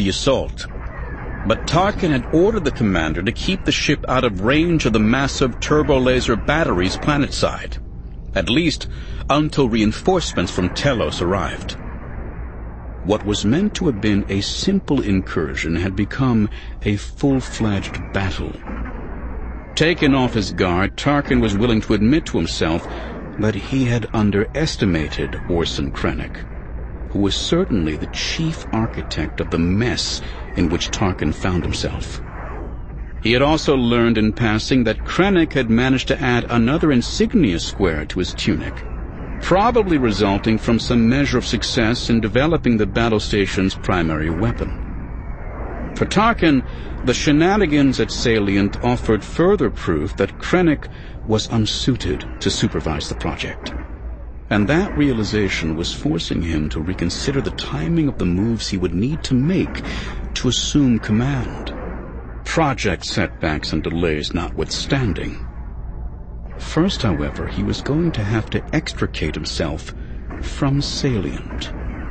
the assault. But Tarkin had ordered the commander to keep the ship out of range of the massive turbo-laser batteries planetside, at least until reinforcements from Telos arrived. What was meant to have been a simple incursion had become a full-fledged battle. Taken off his guard, Tarkin was willing to admit to himself that he had underestimated Orson Krennic, who was certainly the chief architect of the mess in which Tarkin found himself. He had also learned in passing that Krennic had managed to add another insignia square to his tunic, probably resulting from some measure of success in developing the battle station's primary weapon. For Tarkin, the shenanigans at Salient offered further proof that Krennic was unsuited to supervise the project. And that realization was forcing him to reconsider the timing of the moves he would need to make to assume command, project setbacks and delays notwithstanding. First, however, he was going to have to extricate himself from Salient.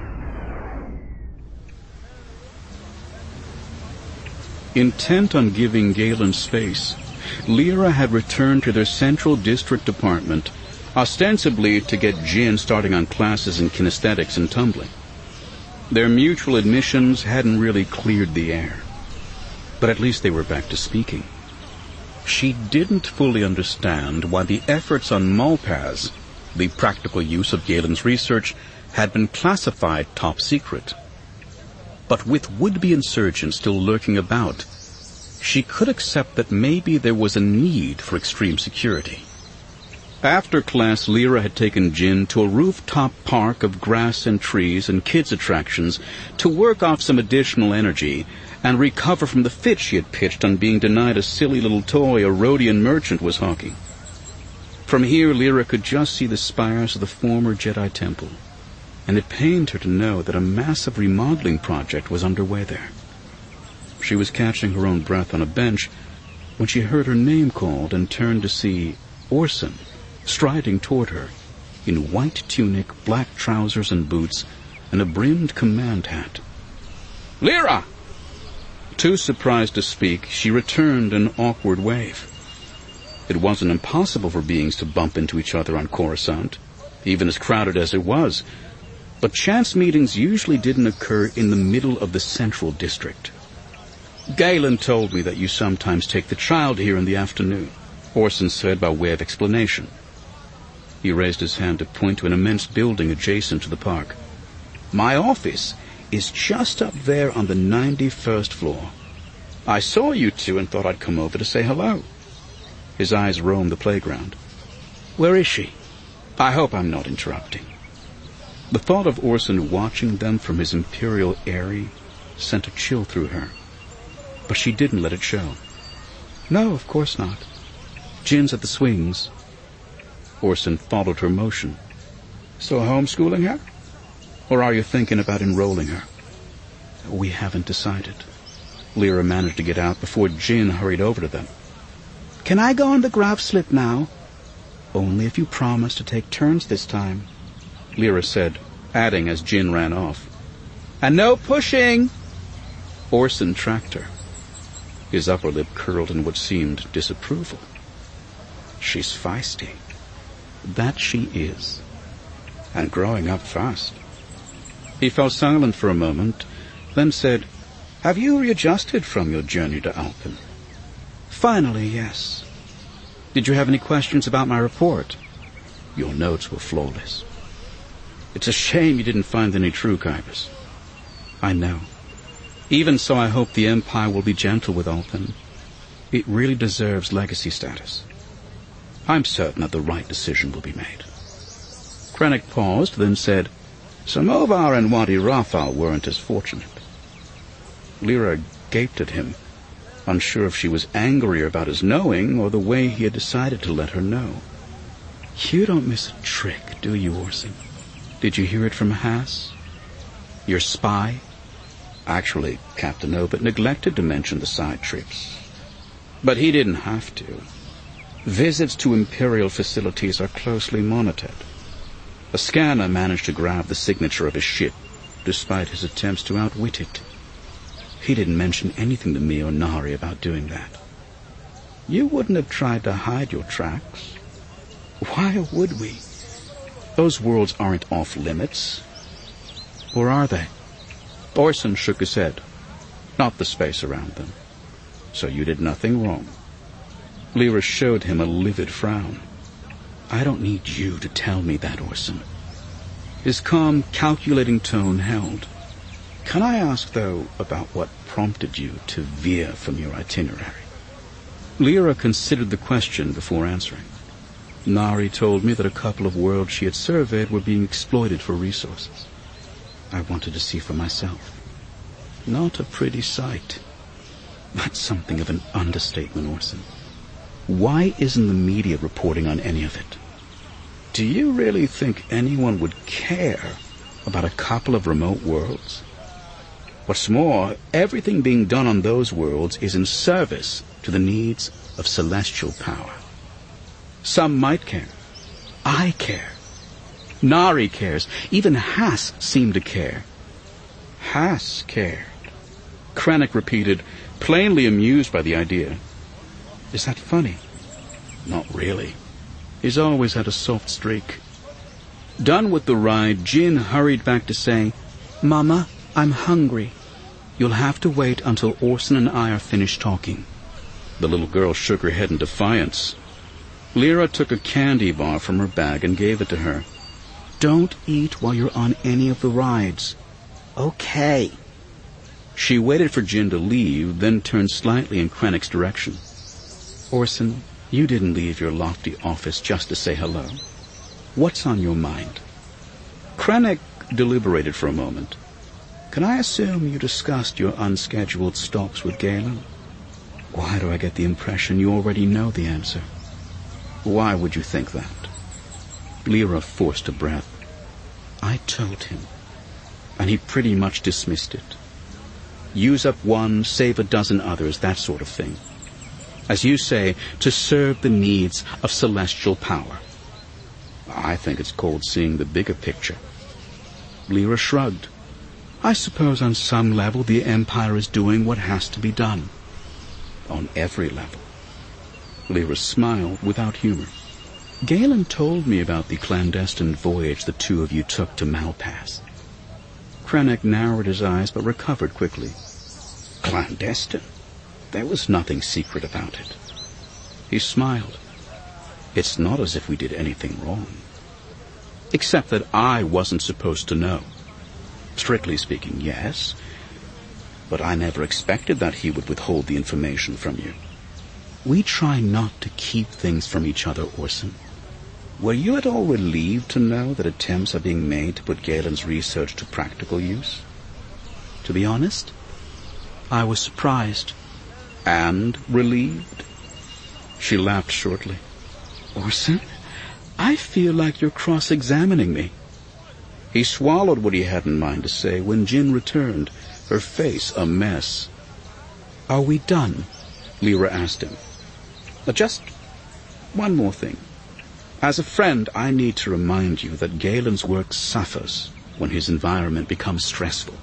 Intent on giving Galen space, Lyra had returned to their Central District department, ostensibly to get Jyn starting on classes in kinesthetics and tumbling. Their mutual admissions hadn't really cleared the air, but at least they were back to speaking. She didn't fully understand why the efforts on Malpaz, the practical use of Galen's research, had been classified top secret. But with would-be insurgents still lurking about, she could accept that maybe there was a need for extreme security. After class, Lyra had taken Jyn to a rooftop park of grass and trees and kids' attractions to work off some additional energy and recover from the fit she had pitched on being denied a silly little toy a Rhodian merchant was hawking. From here, Lyra could just see the spires of the former Jedi Temple, and it pained her to know that a massive remodeling project was underway there. She was catching her own breath on a bench when she heard her name called and turned to see Orson striding toward her in white tunic, black trousers and boots, and a brimmed command hat. "Lyra!" Too surprised to speak, she returned an awkward wave. It wasn't impossible for beings to bump into each other on Coruscant, even as crowded as it was, but chance meetings usually didn't occur in the middle of the Central District. "Galen told me that you sometimes take the child here in the afternoon," Orson said by way of explanation. He raised his hand to point to an immense building adjacent to the park. "My office is just up there on the 91st floor. I saw you two and thought I'd come over to say hello." His eyes roamed the playground. "Where is she? I hope I'm not interrupting." The thought of Orson watching them from his imperial eyrie sent a chill through her, but she didn't let it show. "No, of course not. Jyn's at the swings." Orson followed her motion. "So homeschooling her? Or are you thinking about enrolling her?" "We haven't decided." Lyra managed to get out before Jyn hurried over to them. "Can I go on the grav slip now?" "Only if you promise to take turns this time," Lyra said, adding as Jyn ran off, "And no pushing!" Orson tracked her. His upper lip curled in what seemed disapproval. "She's feisty." "That she is. And growing up fast." He fell silent for a moment, then said, "Have you readjusted from your journey to Alphen?" "Finally, yes." "Did you have any questions about my report?" "Your notes were flawless." "It's a shame you didn't find any true Kybus." "I know. Even so, I hope the Empire will be gentle with Alphen. It really deserves legacy status. I'm certain that the right decision will be made." Krennic paused, then said, "Samovar and Wadi Rafal weren't as fortunate." Lyra gaped at him, unsure if she was angrier about his knowing or the way he had decided to let her know. "You don't miss a trick, do you, Orson? Did you hear it from Haas? Your spy?" Actually, Captain Obit neglected to mention the side trips. But he didn't have to. Visits to Imperial facilities are closely monitored. A scanner managed to grab the signature of his ship, despite his attempts to outwit it. He didn't mention anything to me or Nari about doing that. You wouldn't have tried to hide your tracks. Why would we? Those worlds aren't off limits. Or are they? Orson shook his head. Not the space around them. So you did nothing wrong. Lyra showed him a livid frown. I don't need you to tell me that, Orson. His calm, calculating tone held. Can I ask, though, about what prompted you to veer from your itinerary? Lyra considered the question before answering. Nari told me that a couple of worlds she had surveyed were being exploited for resources. I wanted to see for myself. Not a pretty sight. That's something of an understatement, Orson. Why isn't the media reporting on any of it? Do you really think anyone would care about a couple of remote worlds? What's more, everything being done on those worlds is in service to the needs of celestial power. Some might care. I care. Nari cares. Even Hass seemed to care. Hass cared. Krennic repeated, plainly amused by the idea. Is that funny? Not really. He's always had a soft streak. Done with the ride, Jin hurried back to say, Mama, I'm hungry. You'll have to wait until Orson and I are finished talking. The little girl shook her head in defiance. Lyra took a candy bar from her bag and gave it to her. Don't eat while you're on any of the rides. Okay. She waited for Jin to leave, then turned slightly in Krennic's direction. Orson, you didn't leave your lofty office just to say hello. What's on your mind? Krennic deliberated for a moment. Can I assume you discussed your unscheduled stops with Galen? Why do I get the impression you already know the answer? Why would you think that? Lyra forced a breath. I told him, and he pretty much dismissed it. Use up one, save a dozen others, that sort of thing. As you say, to serve the needs of celestial power. I think it's called seeing the bigger picture. Lyra shrugged. I suppose on some level the Empire is doing what has to be done. On every level. Lyra smiled without humor. Galen told me about the clandestine voyage the two of you took to Malpass. Krennic narrowed his eyes but recovered quickly. Clandestine? There was nothing secret about it. He smiled. It's not as if we did anything wrong. Except that I wasn't supposed to know. Strictly speaking, yes. But I never expected that he would withhold the information from you. We try not to keep things from each other, Orson. Were you at all relieved to know that attempts are being made to put Galen's research to practical use? To be honest, I was surprised. And relieved? She laughed shortly. Orson, I feel like you're cross-examining me. He swallowed what he had in mind to say when Jin returned, her face a mess. Are we done? Lyra asked him. Just one more thing. As a friend, I need to remind you that Galen's work suffers when his environment becomes stressful.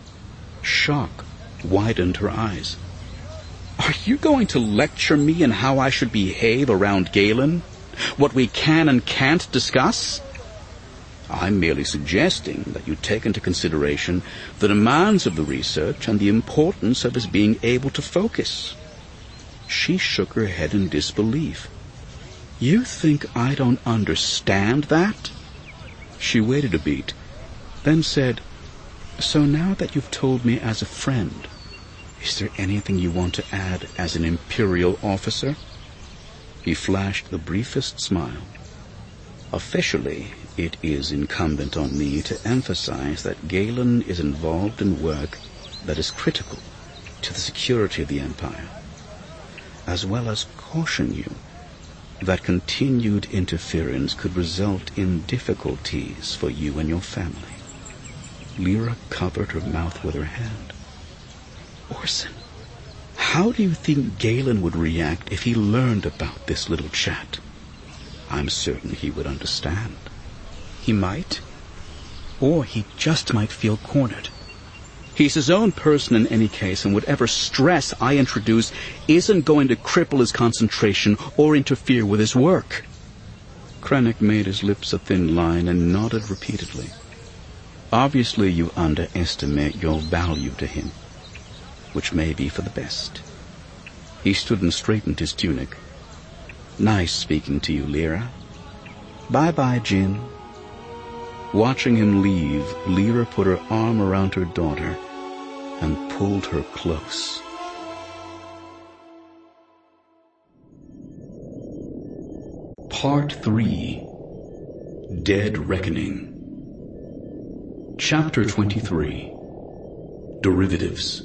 Shock widened her eyes. Are you going to lecture me on how I should behave around Galen? What we can and can't discuss? I'm merely suggesting that you take into consideration the demands of the research and the importance of his being able to focus. She shook her head in disbelief. You think I don't understand that? She waited a beat, then said, So now that you've told me as a friend, is there anything you want to add as an Imperial officer? He flashed the briefest smile. Officially, it is incumbent on me to emphasize that Galen is involved in work that is critical to the security of the Empire, as well as caution you that continued interference could result in difficulties for you and your family. Lyra covered her mouth with her hand. Orson, how do you think Galen would react if he learned about this little chat? I'm certain he would understand. He might, or he just might feel cornered. He's his own person in any case, and whatever stress I introduce isn't going to cripple his concentration or interfere with his work." Krennic made his lips a thin line and nodded repeatedly. "Obviously you underestimate your value to him, which may be for the best." He stood and straightened his tunic. "Nice speaking to you, Lyra. Bye-bye, Jyn." Watching him leave, Lyra put her arm around her daughter and pulled her close. Part 3. Dead Reckoning. Chapter 23. Derivatives.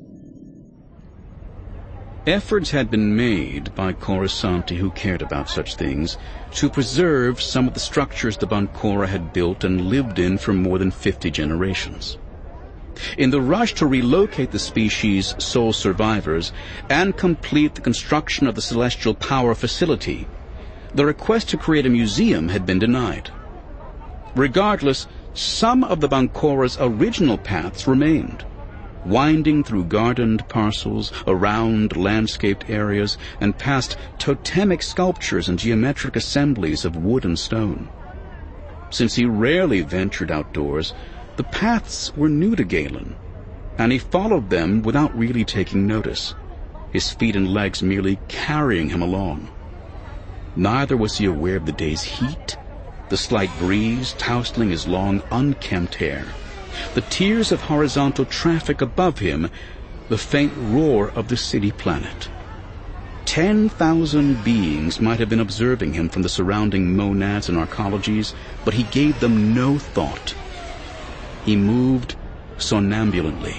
Efforts had been made by Coruscanti, who cared about such things, to preserve some of the structures the Bancora had built and lived in for more than 50 generations. In the rush to relocate the species' sole survivors and complete the construction of the Celestial Power Facility, the request to create a museum had been denied. Regardless, some of the Bancora's original paths remained, winding through gardened parcels, around landscaped areas, and past totemic sculptures and geometric assemblies of wood and stone. Since he rarely ventured outdoors, the paths were new to Galen, and he followed them without really taking notice, his feet and legs merely carrying him along. Neither was he aware of the day's heat, the slight breeze tousling his long, unkempt hair, the tiers of horizontal traffic above him, the faint roar of the city planet. 10,000 beings might have been observing him from the surrounding monads and arcologies, but he gave them no thought. He moved somnambulantly.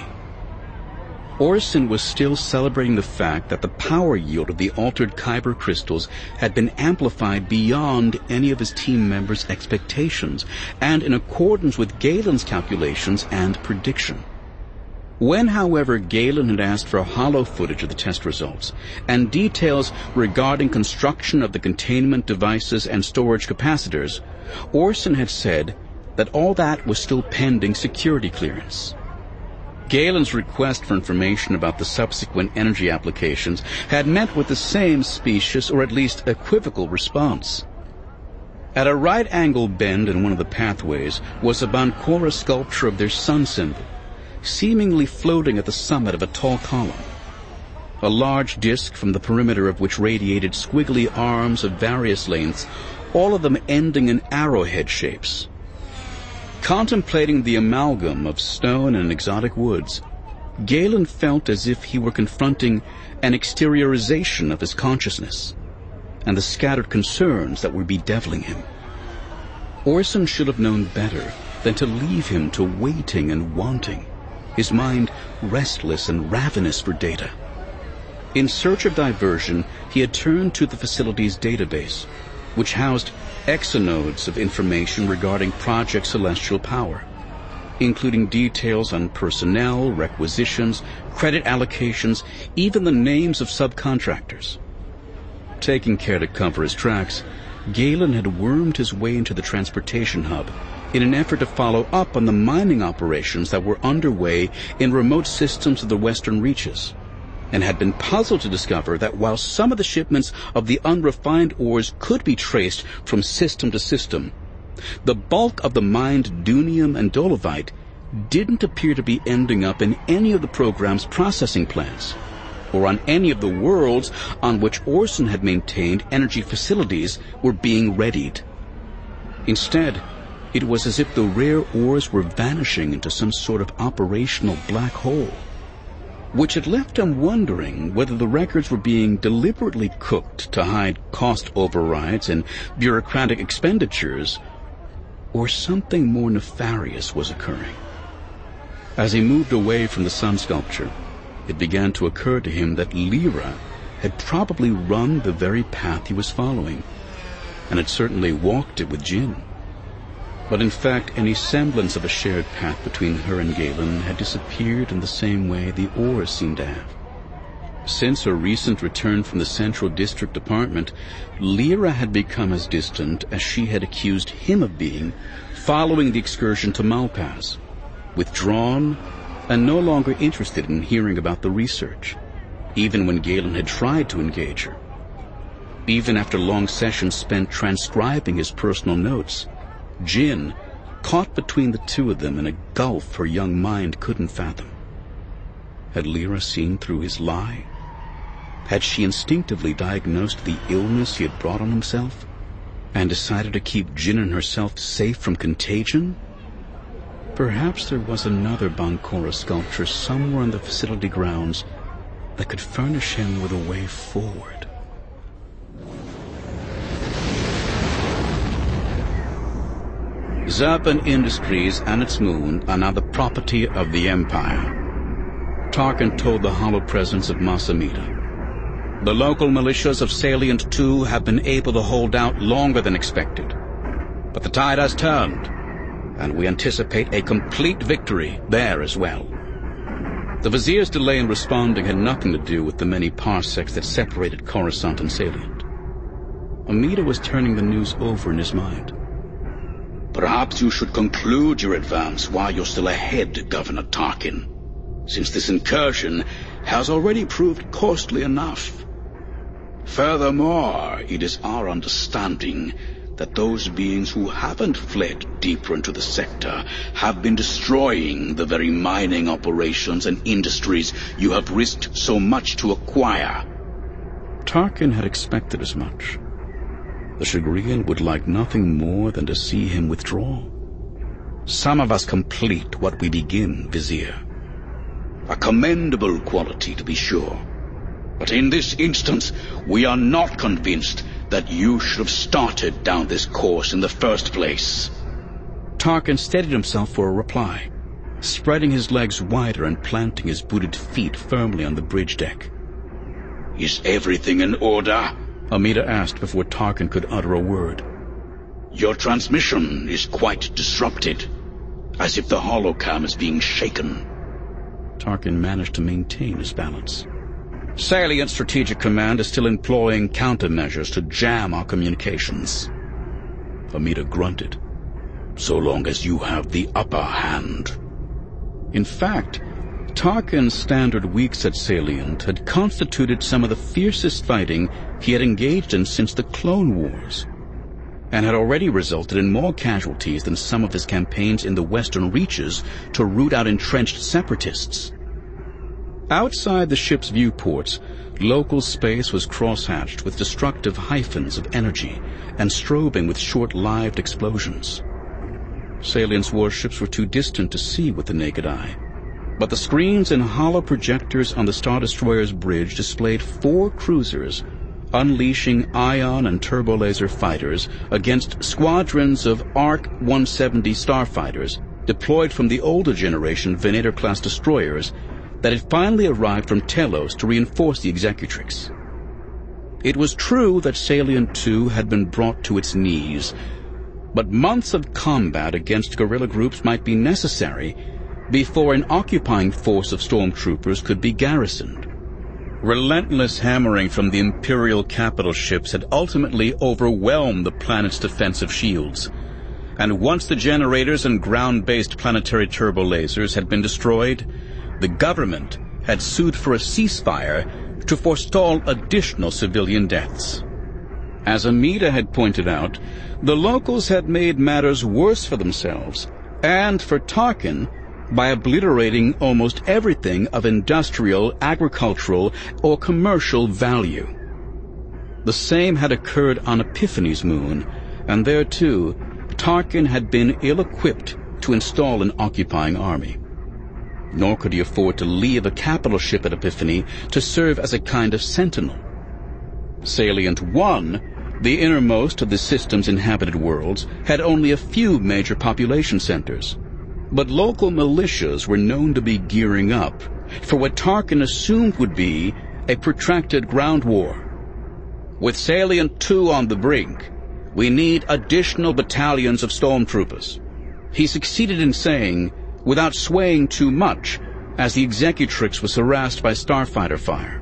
Orson was still celebrating the fact that the power yield of the altered Kyber crystals had been amplified beyond any of his team members' expectations, and in accordance with Galen's calculations and prediction. When, however, Galen had asked for hollow footage of the test results and details regarding construction of the containment devices and storage capacitors, Orson had said that all that was still pending security clearance. Galen's request for information about the subsequent energy applications had met with the same specious, or at least equivocal, response. At a right-angle bend in one of the pathways was a Bancora sculpture of their sun symbol, seemingly floating at the summit of a tall column. A large disk from the perimeter of which radiated squiggly arms of various lengths, all of them ending in arrowhead shapes. Contemplating the amalgam of stone and exotic woods, Galen felt as if he were confronting an exteriorization of his consciousness and the scattered concerns that were bedeviling him. Orson should have known better than to leave him to waiting and wanting, his mind restless and ravenous for data. In search of diversion, he had turned to the facility's database, which housed exonodes of information regarding Project Celestial Power, including details on personnel, requisitions, credit allocations, even the names of subcontractors. Taking care to cover his tracks, Galen had wormed his way into the transportation hub in an effort to follow up on the mining operations that were underway in remote systems of the Western Reaches, and had been puzzled to discover that while some of the shipments of the unrefined ores could be traced from system to system, the bulk of the mined dunium and dolomite didn't appear to be ending up in any of the program's processing plants, or on any of the worlds on which Orson had maintained energy facilities were being readied. Instead, it was as if the rare ores were vanishing into some sort of operational black hole, which had left him wondering whether the records were being deliberately cooked to hide cost overrides and bureaucratic expenditures, or something more nefarious was occurring. As he moved away from the sun sculpture, it began to occur to him that Lyra had probably run the very path he was following, and had certainly walked it with Jyn. But in fact, any semblance of a shared path between her and Galen had disappeared in the same way the ores seemed to have. Since her recent return from the Central District Department, Lyra had become as distant as she had accused him of being following the excursion to Malpaz, withdrawn, and no longer interested in hearing about the research, even when Galen had tried to engage her. Even after long sessions spent transcribing his personal notes, Jin, caught between the two of them in a gulf her young mind couldn't fathom. Had Lyra seen through his lie? Had she instinctively diagnosed the illness he had brought on himself, and decided to keep Jin and herself safe from contagion? Perhaps there was another Bankora sculpture somewhere in the facility grounds that could furnish him with a way forward. Zurban Industries and its moon are now the property of the Empire. Tarkin told the hollow presence of Masamita. The local militias of Salient II have been able to hold out longer than expected. But the tide has turned, and we anticipate a complete victory there as well. The Vizier's delay in responding had nothing to do with the many parsecs that separated Coruscant and Salient. Amida was turning the news over in his mind. Perhaps you should conclude your advance while you're still ahead, Governor Tarkin, since this incursion has already proved costly enough. Furthermore, it is our understanding that those beings who haven't fled deeper into the sector have been destroying the very mining operations and industries you have risked so much to acquire. Tarkin had expected as much. The Chagrian would like nothing more than to see him withdraw. Some of us complete what we begin, Vizier. A commendable quality, to be sure. But in this instance, we are not convinced that you should have started down this course in the first place. Tarkin steadied himself for a reply, spreading his legs wider and planting his booted feet firmly on the bridge deck. Is everything in order? Amida asked before Tarkin could utter a word. Your transmission is quite disrupted, as if the holocam is being shaken. Tarkin managed to maintain his balance. Salient Strategic Command is still employing countermeasures to jam our communications. Amida grunted. So long as you have the upper hand. In fact, Tarkin's standard weeks at Salient had constituted some of the fiercest fighting he had engaged in since the Clone Wars, and had already resulted in more casualties than some of his campaigns in the western reaches to root out entrenched separatists. Outside the ship's viewports, local space was crosshatched with destructive hyphens of energy and strobing with short-lived explosions. Salient's warships were too distant to see with the naked eye, but the screens and hollow projectors on the Star Destroyer's bridge displayed 4 cruisers unleashing ion and turbolaser fighters against squadrons of ARC-170 starfighters deployed from the older generation Venator-class destroyers that had finally arrived from Telos to reinforce the Executrix. It was true that Salient II had been brought to its knees, but months of combat against guerrilla groups might be necessary before an occupying force of stormtroopers could be garrisoned. Relentless hammering from the Imperial capital ships had ultimately overwhelmed the planet's defensive shields, and once the generators and ground-based planetary turbolasers had been destroyed, the government had sued for a ceasefire to forestall additional civilian deaths. As Amida had pointed out, the locals had made matters worse for themselves and for Tarkin by obliterating almost everything of industrial, agricultural, or commercial value. The same had occurred on Epiphany's moon, and there too, Tarkin had been ill-equipped to install an occupying army. Nor could he afford to leave a capital ship at Epiphany to serve as a kind of sentinel. Salient I, the innermost of the system's inhabited worlds, had only a few major population centers, but local militias were known to be gearing up for what Tarkin assumed would be a protracted ground war. With Salient II on the brink, we need additional battalions of stormtroopers, he succeeded in saying, without swaying too much, as the Executrix was harassed by starfighter fire.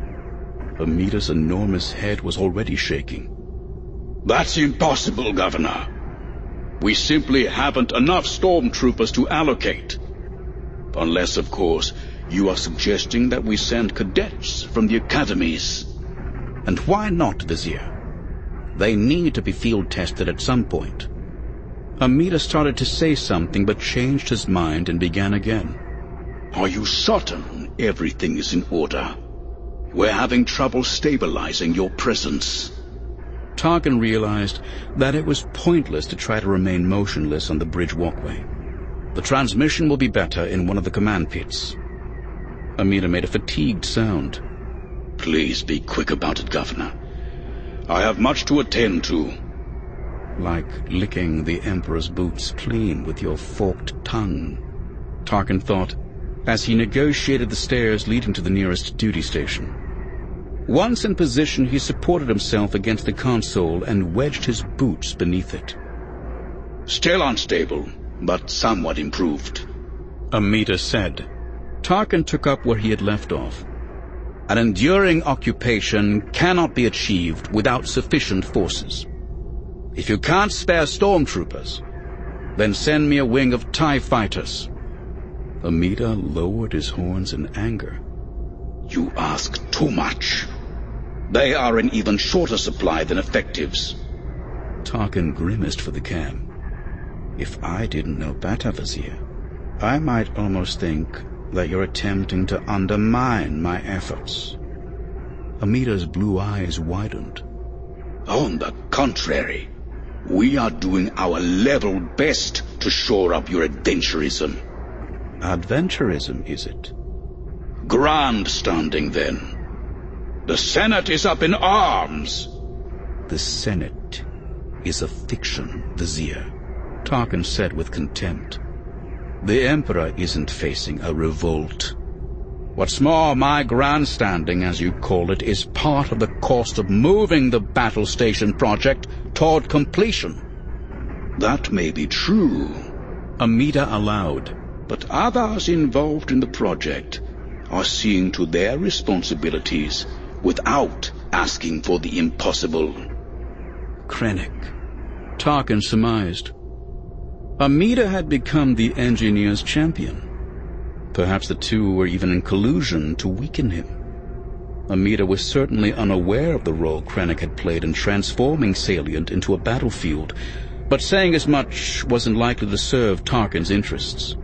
Amida's enormous head was already shaking. That's impossible, Governor. We simply haven't enough stormtroopers to allocate. Unless, of course, you are suggesting that we send cadets from the academies. And why not, Vizier? They need to be field tested at some point. Amida started to say something but changed his mind and began again. Are you certain everything is in order? We're having trouble stabilizing your presence. Tarkin realized that it was pointless to try to remain motionless on the bridge walkway. The transmission will be better in one of the command pits. Amida made a fatigued sound. Please be quick about it, Governor. I have much to attend to. Like licking the Emperor's boots clean with your forked tongue, Tarkin thought, as he negotiated the stairs leading to the nearest duty station. Once in position, he supported himself against the console and wedged his boots beneath it. Still unstable, but somewhat improved, Amida said. Tarkin took up where he had left off. An enduring occupation cannot be achieved without sufficient forces. If you can't spare stormtroopers, then send me a wing of TIE fighters. Amida lowered his horns in anger. You ask too much. They are in even shorter supply than effectives. Tarkin grimaced for the cam. If I didn't know better, Vizier, I might almost think that you're attempting to undermine my efforts. Amida's blue eyes widened. On the contrary, we are doing our level best to shore up your adventurism. Adventurism, is it? Grandstanding, then. The Senate is up in arms. The Senate is a fiction, Vizier, Tarkin said with contempt. The Emperor isn't facing a revolt. What's more, my grandstanding, as you call it, is part of the cost of moving the battle station project toward completion. That may be true, Amida allowed, but others involved in the project are seeing to their responsibilities without asking for the impossible. Krennic, Tarkin surmised. Amida had become the engineer's champion. Perhaps the two were even in collusion to weaken him. Amida was certainly unaware of the role Krennic had played in transforming Salient into a battlefield, but saying as much wasn't likely to serve Tarkin's interests.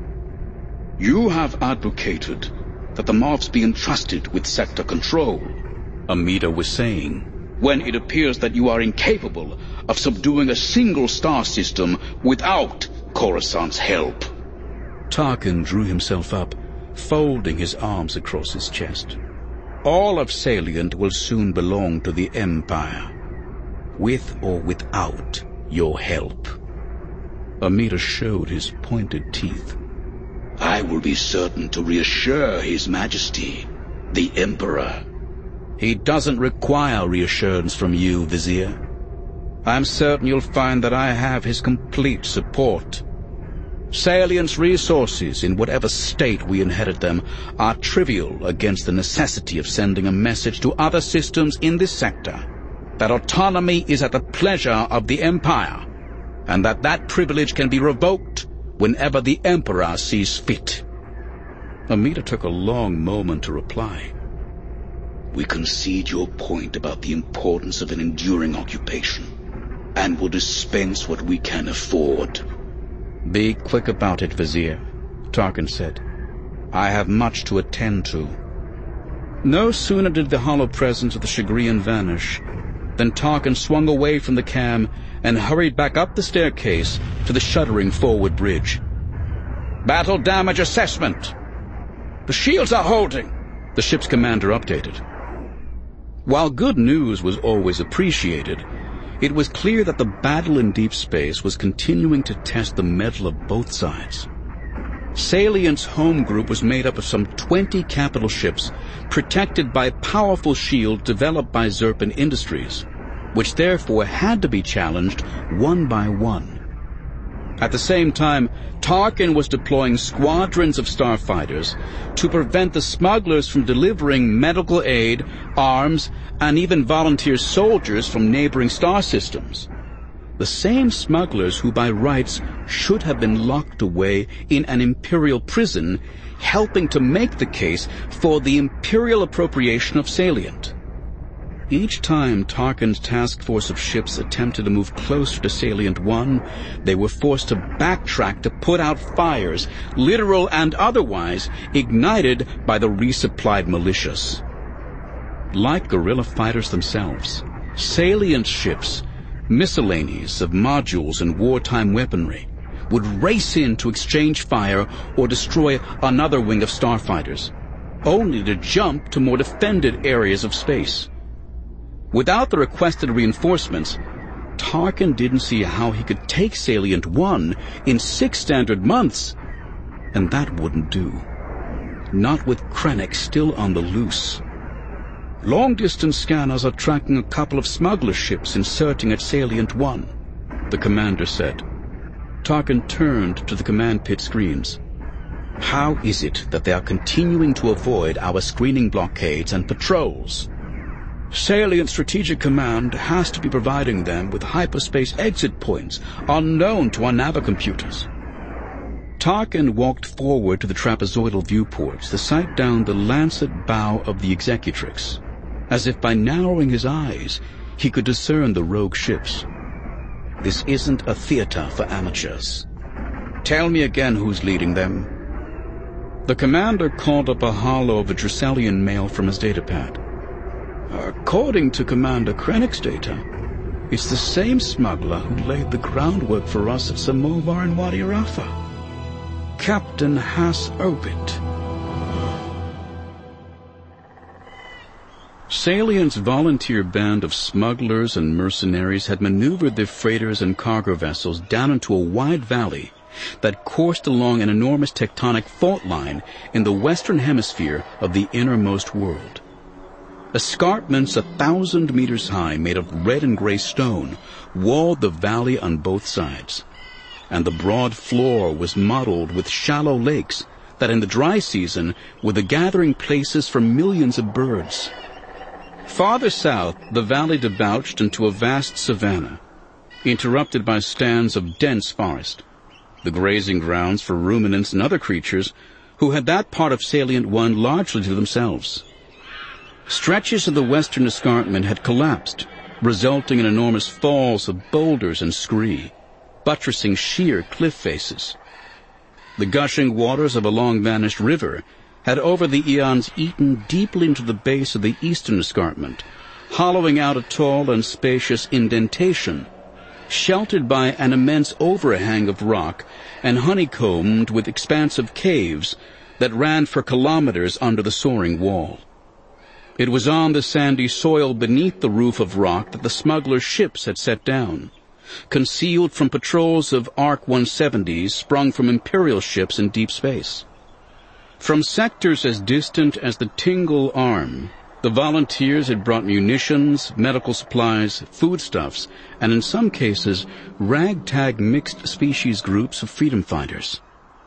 You have advocated that the Marvs be entrusted with sector control, Amida was saying, when it appears that you are incapable of subduing a single star system without Coruscant's help. Tarkin drew himself up, folding his arms across his chest. All of Salient will soon belong to the Empire, with or without your help. Amida showed his pointed teeth. I will be certain to reassure His Majesty, the Emperor. He doesn't require reassurance from you, Vizier. I'm certain you'll find that I have his complete support. Salient's resources, in whatever state we inherit them, are trivial against the necessity of sending a message to other systems in this sector that autonomy is at the pleasure of the Empire, and that privilege can be revoked whenever the Emperor sees fit. Amida took a long moment to reply. We concede your point about the importance of an enduring occupation, and will dispense what we can afford. Be quick about it, Vizier, Tarkin said. I have much to attend to. No sooner did the hollow presence of the Chagrian vanish than Tarkin swung away from the cam and hurried back up the staircase to the shuddering forward bridge. Battle damage assessment. The shields are holding, the ship's commander updated. While good news was always appreciated, it was clear that the battle in deep space was continuing to test the mettle of both sides. Salient's home group was made up of some 20 capital ships protected by powerful shields developed by Zerpan Industries, which therefore had to be challenged one by one. At the same time, Tarkin was deploying squadrons of starfighters to prevent the smugglers from delivering medical aid, arms, and even volunteer soldiers from neighboring star systems. The same smugglers who by rights should have been locked away in an imperial prison, helping to make the case for the imperial appropriation of Salient. Each time Tarkin's task force of ships attempted to move closer to Salient 1, they were forced to backtrack to put out fires, literal and otherwise, ignited by the resupplied militias. Like guerrilla fighters themselves, Salient ships, miscellanies of modules and wartime weaponry, would race in to exchange fire or destroy another wing of starfighters, only to jump to more defended areas of space. Without the requested reinforcements, Tarkin didn't see how he could take Salient 1 in 6 standard months, and that wouldn't do. Not with Krennic still on the loose. Long-distance scanners are tracking a couple of smuggler ships inserting at Salient 1, the commander said. Tarkin turned to the command pit screens. How is it that they are continuing to avoid our screening blockades and patrols? Salient Strategic Command has to be providing them with hyperspace exit points unknown to our navicomputers. Tarkin walked forward to the trapezoidal viewports to sight down the lancet bow of the Executrix, as if by narrowing his eyes he could discern the rogue ships. This isn't a theater for amateurs. Tell me again who's leading them. The commander called up a holo of a Druselian mail from his datapad. According to Commander Krennic's data, it's the same smuggler who laid the groundwork for us at Samovar and Wadi Rafa. Captain Has Obit. Salient's volunteer band of smugglers and mercenaries had maneuvered their freighters and cargo vessels down into a wide valley that coursed along an enormous tectonic fault line in the western hemisphere of the innermost world. Escarpments 1,000 meters high, made of red and gray stone, walled the valley on both sides, and the broad floor was mottled with shallow lakes that in the dry season were the gathering places for millions of birds. Farther south, the valley debouched into a vast savanna, interrupted by stands of dense forest, the grazing grounds for ruminants and other creatures who had that part of Salient 1 largely to themselves. Stretches of the western escarpment had collapsed, resulting in enormous falls of boulders and scree, buttressing sheer cliff faces. The gushing waters of a long-vanished river had over the eons eaten deeply into the base of the eastern escarpment, hollowing out a tall and spacious indentation, sheltered by an immense overhang of rock and honeycombed with expansive caves that ran for kilometers under the soaring wall. It was on the sandy soil beneath the roof of rock that the smugglers' ships had set down, concealed from patrols of ARC-170s sprung from Imperial ships in deep space. From sectors as distant as the Tingle Arm, the volunteers had brought munitions, medical supplies, foodstuffs, and in some cases, ragtag mixed-species groups of freedom fighters.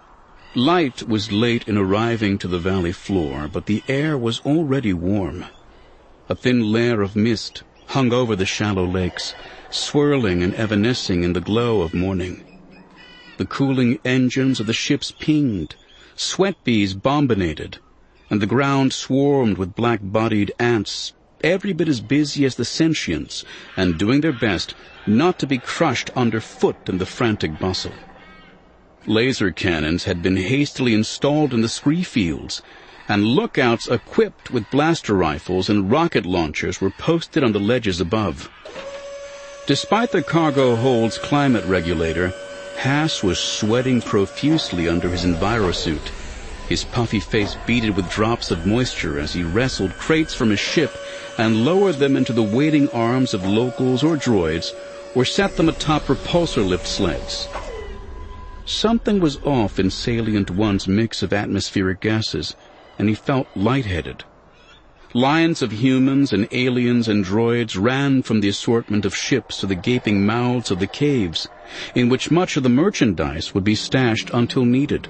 Light was late in arriving to the valley floor, but the air was already warm. A thin layer of mist hung over the shallow lakes, swirling and evanescing in the glow of morning. The cooling engines of the ships pinged, sweat bees bombinated, and the ground swarmed with black-bodied ants, every bit as busy as the sentients, and doing their best not to be crushed underfoot in the frantic bustle. Laser cannons had been hastily installed in the scree fields, and lookouts equipped with blaster rifles and rocket launchers were posted on the ledges above. Despite the cargo hold's climate regulator, Haas was sweating profusely under his envirosuit, his puffy face beaded with drops of moisture as he wrestled crates from his ship and lowered them into the waiting arms of locals or droids, or set them atop repulsor lift sleds. Something was off in Salient 1's mix of atmospheric gases, and he felt lightheaded. Lines of humans and aliens and droids ran from the assortment of ships to the gaping mouths of the caves, in which much of the merchandise would be stashed until needed.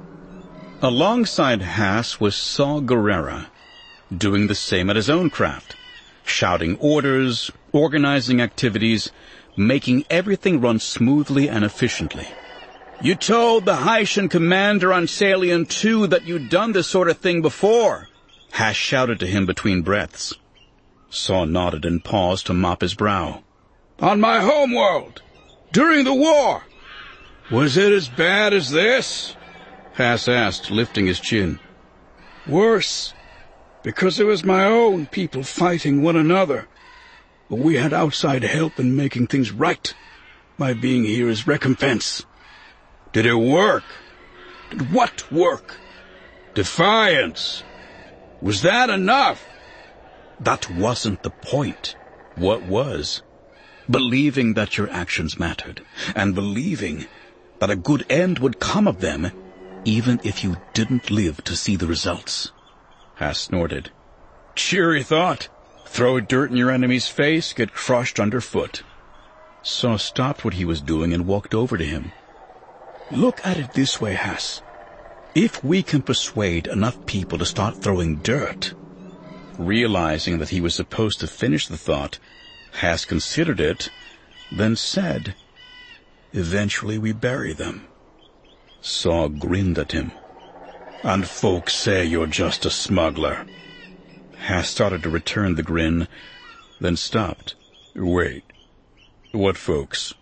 Alongside Haas was Saw Gerrera, doing the same at his own craft, shouting orders, organizing activities, making everything run smoothly and efficiently. You told the Haitian commander on Salient 2 that you'd done this sort of thing before, Hass shouted to him between breaths. Saw nodded and paused to mop his brow. On my homeworld, during the war. Was it as bad as this? Hass asked, lifting his chin. Worse, because it was my own people fighting one another. But we had outside help in making things right. My being here is recompense. Did it work? Did what work? Defiance. Was that enough? That wasn't the point. What was? Believing that your actions mattered, and believing that a good end would come of them, even if you didn't live to see the results. Hass snorted. Cheery thought. Throw dirt in your enemy's face, get crushed underfoot. Saw stopped what he was doing and walked over to him. Look at it this way, Hass. If we can persuade enough people to start throwing dirt... Realizing that he was supposed to finish the thought, Hass considered it, then said, Eventually we bury them. Saw grinned at him. And folks say you're just a smuggler. Hass started to return the grin, then stopped. Wait, what folks?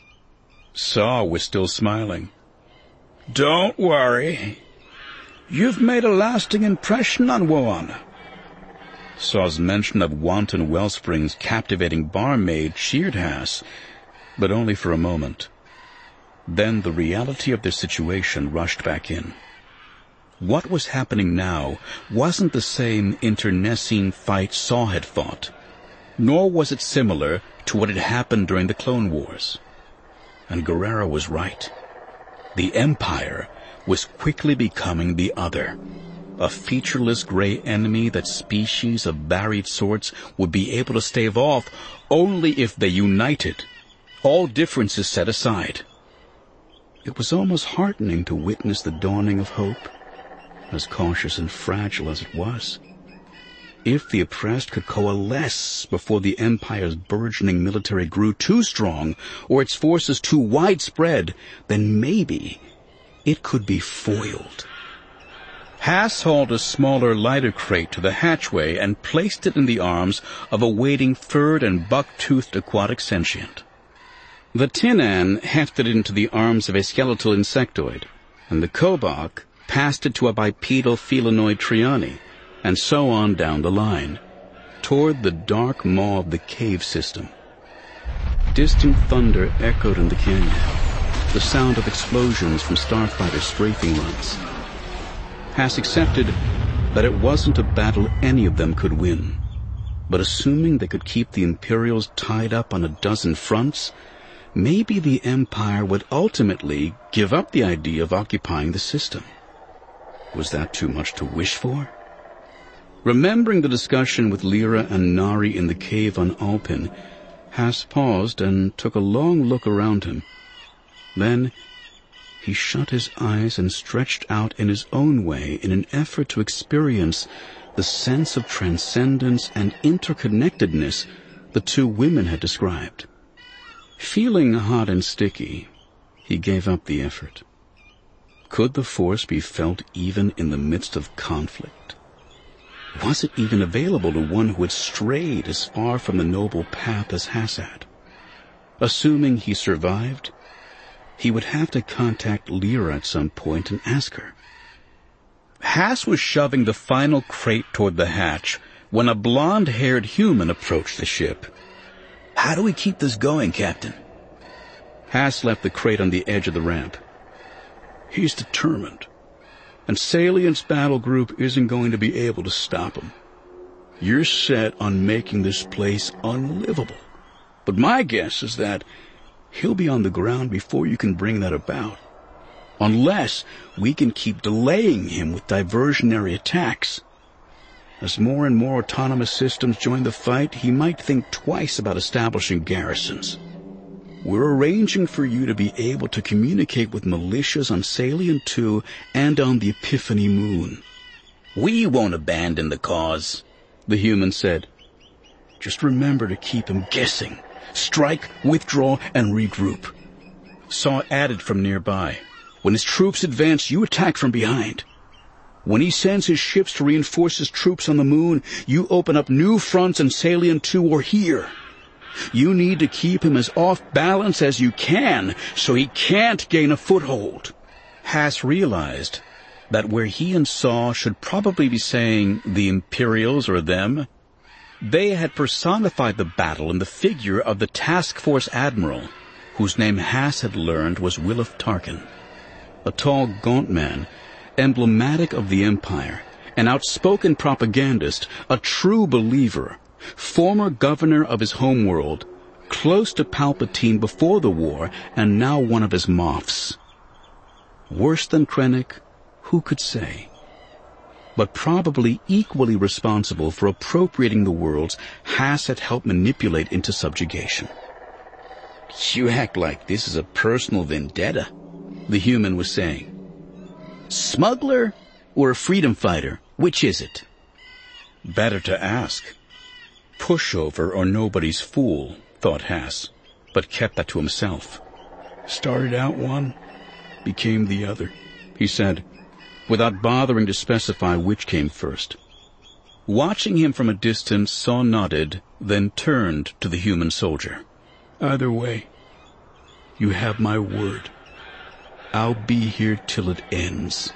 Saw was still smiling. Don't worry. You've made a lasting impression on Woana. Saw's mention of Wanton Wellspring's captivating barmaid cheered Hass, but only for a moment. Then the reality of their situation rushed back in. What was happening now wasn't the same internecine fight Saw had fought, nor was it similar to what had happened during the Clone Wars. And Guerrero was right. The Empire was quickly becoming the other, a featureless gray enemy that species of varied sorts would be able to stave off only if they united, all differences set aside. It was almost heartening to witness the dawning of hope, as cautious and fragile as it was. If the oppressed could coalesce before the Empire's burgeoning military grew too strong or its forces too widespread, then maybe it could be foiled. Hass hauled a smaller, lighter crate to the hatchway and placed it in the arms of a waiting furred and buck-toothed aquatic sentient. The Tinan hefted it into the arms of a skeletal insectoid, and the Kobok passed it to a bipedal felinoid Triani, and so on down the line, toward the dark maw of the cave system. Distant thunder echoed in the canyon, the sound of explosions from starfighter strafing runs. Hass accepted that it wasn't a battle any of them could win, but assuming they could keep the Imperials tied up on a dozen fronts, maybe the Empire would ultimately give up the idea of occupying the system. Was that too much to wish for? Remembering the discussion with Lyra and Nari in the cave on Alpin, Hass paused and took a long look around him. Then he shut his eyes and stretched out in his own way in an effort to experience the sense of transcendence and interconnectedness the two women had described. Feeling hot and sticky, he gave up the effort. Could the Force be felt even in the midst of conflict? Was it even available to one who had strayed as far from the noble path as Hass had? Assuming he survived, he would have to contact Lyra at some point and ask her. Hass was shoving the final crate toward the hatch when a blonde-haired human approached the ship. How do we keep this going, Captain? Hass left the crate on the edge of the ramp. He's determined, and Salient's battle group isn't going to be able to stop him. You're set on making this place unlivable, but my guess is that he'll be on the ground before you can bring that about, unless we can keep delaying him with diversionary attacks. As more and more autonomous systems join the fight, he might think twice about establishing garrisons. We're arranging for you to be able to communicate with militias on Salient 2 and on the Epiphany Moon. We won't abandon the cause, the human said. Just remember to keep him guessing. Strike, withdraw, and regroup. Saw added from nearby. When his troops advance, you attack from behind. When he sends his ships to reinforce his troops on the moon, you open up new fronts in Salient 2 or here. You need to keep him as off balance as you can, so he can't gain a foothold." Hass realized that where he and Saw should probably be saying the Imperials or them, they had personified the battle in the figure of the task force admiral, whose name Hass had learned was Wilif Tarkin. A tall, gaunt man, emblematic of the Empire, an outspoken propagandist, a true believer, former governor of his homeworld, close to Palpatine before the war, and now one of his Moffs. Worse than Krennic, who could say? But probably equally responsible for appropriating the worlds Hass had helped manipulate into subjugation. "You act like this is a personal vendetta," the human was saying. "Smuggler or a freedom fighter? Which is it?" Better to ask. Pushover or nobody's fool, thought Hass, but kept that to himself. "Started out one, became the other," he said, without bothering to specify which came first. Watching him from a distance, Saw nodded, then turned to the human soldier. "Either way, you have my word. I'll be here till it ends."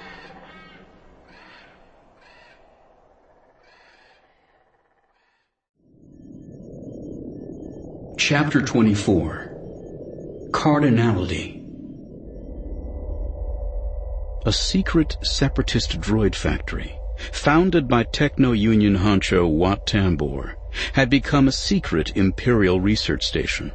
Chapter 24. Cardinality. A secret separatist droid factory, founded by Techno-Union honcho Wat Tambor, had become a secret Imperial research station.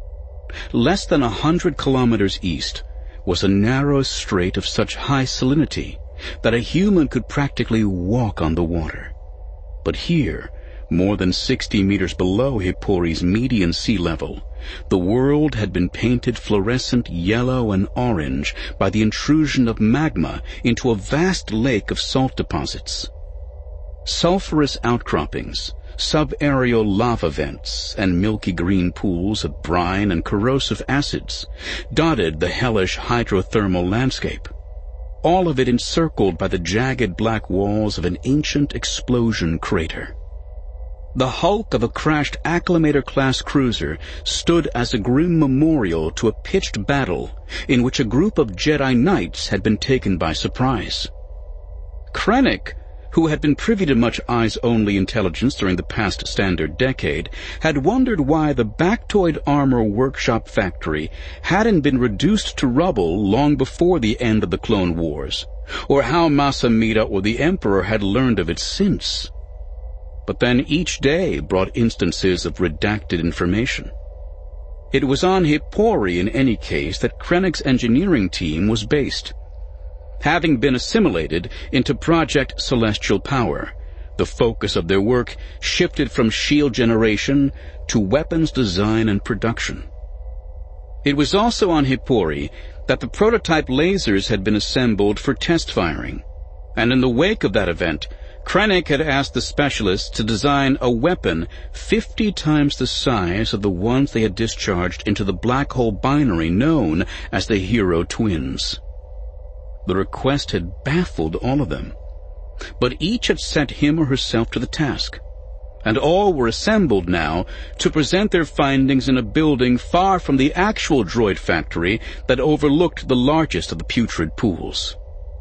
Less than 100 kilometers east was a narrow strait of such high salinity that a human could practically walk on the water. But here, more than 60 meters below Hippori's median sea level, the world had been painted fluorescent yellow and orange by the intrusion of magma into a vast lake of salt deposits. Sulfurous outcroppings, subaerial lava vents, and milky green pools of brine and corrosive acids dotted the hellish hydrothermal landscape, all of it encircled by the jagged black walls of an ancient explosion crater. The hulk of a crashed Acclamator-class cruiser stood as a grim memorial to a pitched battle in which a group of Jedi Knights had been taken by surprise. Krennic, who had been privy to much eyes-only intelligence during the past standard decade, had wondered why the Bactoid Armor Workshop factory hadn't been reduced to rubble long before the end of the Clone Wars, or how Mas Amedda or the Emperor had learned of it since. But then each day brought instances of redacted information. It was on Hippori, in any case, that Krennic's engineering team was based. Having been assimilated into Project Celestial Power, the focus of their work shifted from shield generation to weapons design and production. It was also on Hippori that the prototype lasers had been assembled for test firing, and in the wake of that event, Krennic had asked the specialists to design a weapon 50 times the size of the ones they had discharged into the black hole binary known as the Hero Twins. The request had baffled all of them, but each had set him or herself to the task, and all were assembled now to present their findings in a building far from the actual droid factory that overlooked the largest of the putrid pools.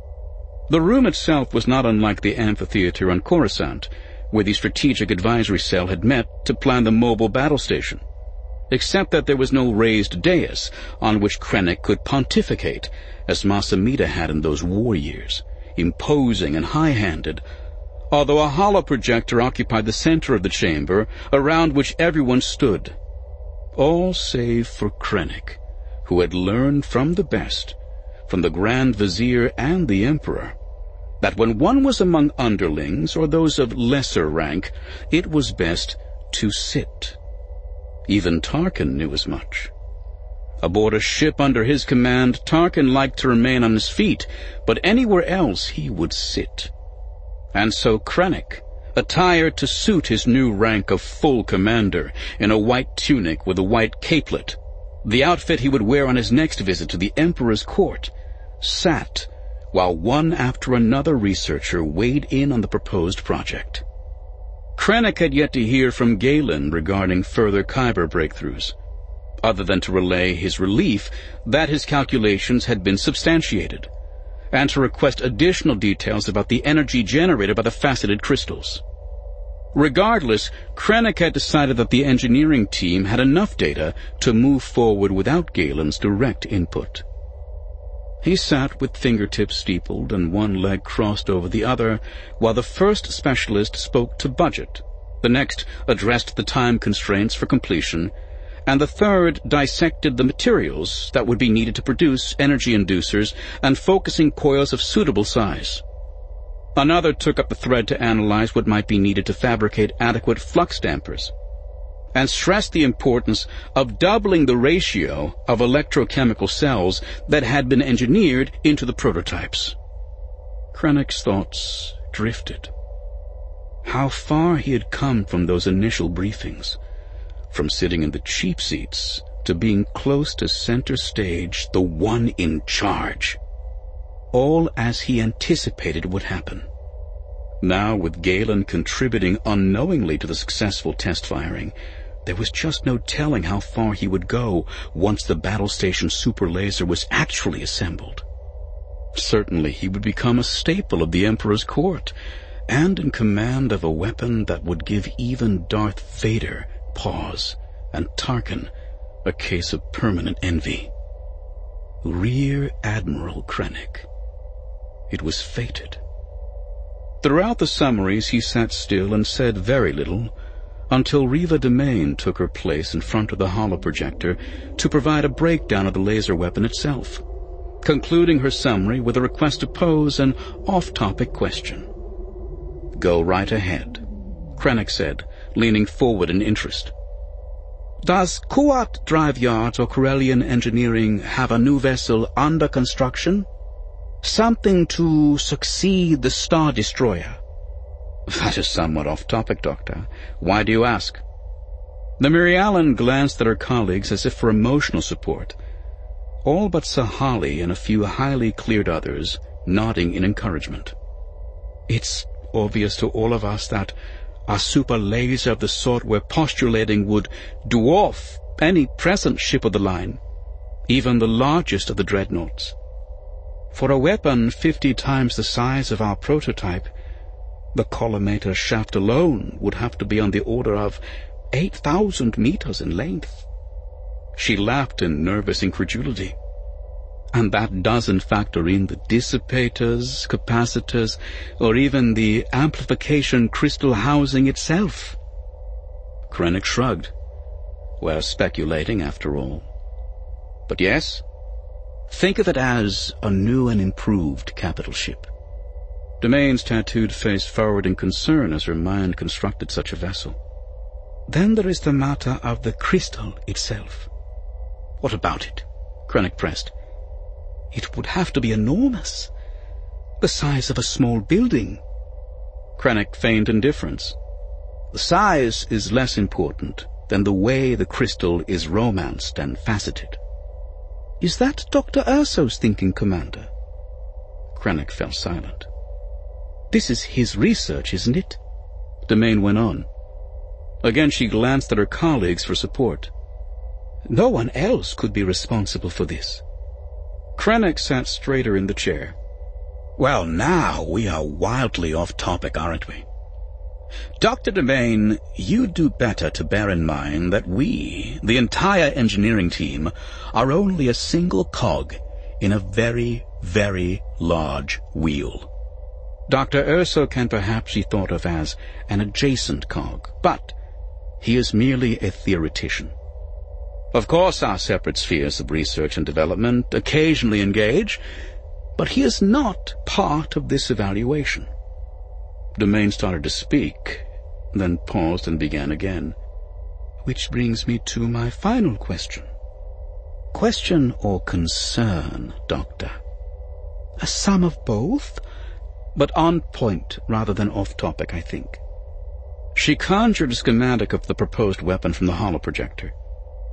The room itself was not unlike the amphitheater on Coruscant, where the Strategic Advisory Cell had met to plan the mobile battle station, except that there was no raised dais on which Krennic could pontificate, as Mas Amedda had in those war years, imposing and high-handed, although a holoprojector occupied the center of the chamber, around which everyone stood, all save for Krennic, who had learned from the best, from the Grand Vizier and the Emperor, that when one was among underlings or those of lesser rank, it was best to sit. Even Tarkin knew as much. Aboard a ship under his command, Tarkin liked to remain on his feet, but anywhere else he would sit. And so Krennic, attired to suit his new rank of full commander, in a white tunic with a white capelet, the outfit he would wear on his next visit to the Emperor's court, sat while one after another researcher weighed in on the proposed project. Krennic had yet to hear from Galen regarding further Kyber breakthroughs, other than to relay his relief that his calculations had been substantiated, and to request additional details about the energy generated by the faceted crystals. Regardless, Krennic had decided that the engineering team had enough data to move forward without Galen's direct input. He sat with fingertips steepled and one leg crossed over the other, while the first specialist spoke to budget, the next addressed the time constraints for completion, and the third dissected the materials that would be needed to produce energy inducers and focusing coils of suitable size. Another took up the thread to analyze what might be needed to fabricate adequate flux dampers, and stressed the importance of doubling the ratio of electrochemical cells that had been engineered into the prototypes. Krennic's thoughts drifted. How far he had come from those initial briefings, from sitting in the cheap seats to being close to center stage, the one in charge. All as he anticipated would happen. Now, with Galen contributing unknowingly to the successful test firing, there was just no telling how far he would go once the battle station super laser was actually assembled. Certainly he would become a staple of the Emperor's court, and in command of a weapon that would give even Darth Vader pause and Tarkin a case of permanent envy. Rear Admiral Krennic. It was fated. Throughout the summaries he sat still and said very little, until Reva Demain took her place in front of the holoprojector to provide a breakdown of the laser weapon itself, concluding her summary with a request to pose an off-topic question. "Go right ahead," Krennic said, leaning forward in interest. "Does Kuat Drive Yards or Corellian Engineering have a new vessel under construction? Something to succeed the Star Destroyer?" "That is somewhat off-topic, Doctor. Why do you ask?" The Mirialan glanced at her colleagues as if for emotional support, all but Sahali and a few highly cleared others nodding in encouragement. "It's obvious to all of us that a super laser of the sort we're postulating would dwarf any present ship of the line, even the largest of the dreadnoughts. For a weapon 50 times the size of our prototype, the collimator shaft alone would have to be on the order of 8,000 meters in length." She laughed in nervous incredulity. "And that doesn't factor in the dissipators, capacitors, or even the amplification crystal housing itself." Krennic shrugged. "We're speculating, after all. But yes, think of it as a new and improved capital ship." Demain's tattooed face furrowed in concern as her mind constructed such a vessel. "Then there is the matter of the crystal itself." "What about it?" Krennic pressed. "It would have to be enormous, the size of a small building." Krennic feigned indifference. "The size is less important than the way the crystal is romanced and faceted." "Is that Dr. Erso's thinking, Commander?" Krennic fell silent. "This is his research, isn't it?" Demain went on. Again she glanced at her colleagues for support. "No one else could be responsible for this." Krennic sat straighter in the chair. "Well, now we are wildly off topic, aren't we? Dr. Demain, you do better to bear in mind that we, the entire engineering team, are only a single cog in a very, very large wheel. Dr. Erso can perhaps be thought of as an adjacent cog, but he is merely a theoretician. Of course, our separate spheres of research and development occasionally engage, but he is not part of this evaluation." Demain started to speak, then paused and began again. "Which brings me to my final question." "Question or concern, Doctor?" "A sum of both, but on point rather than off topic, I think." She conjured a schematic of the proposed weapon from the holoprojector.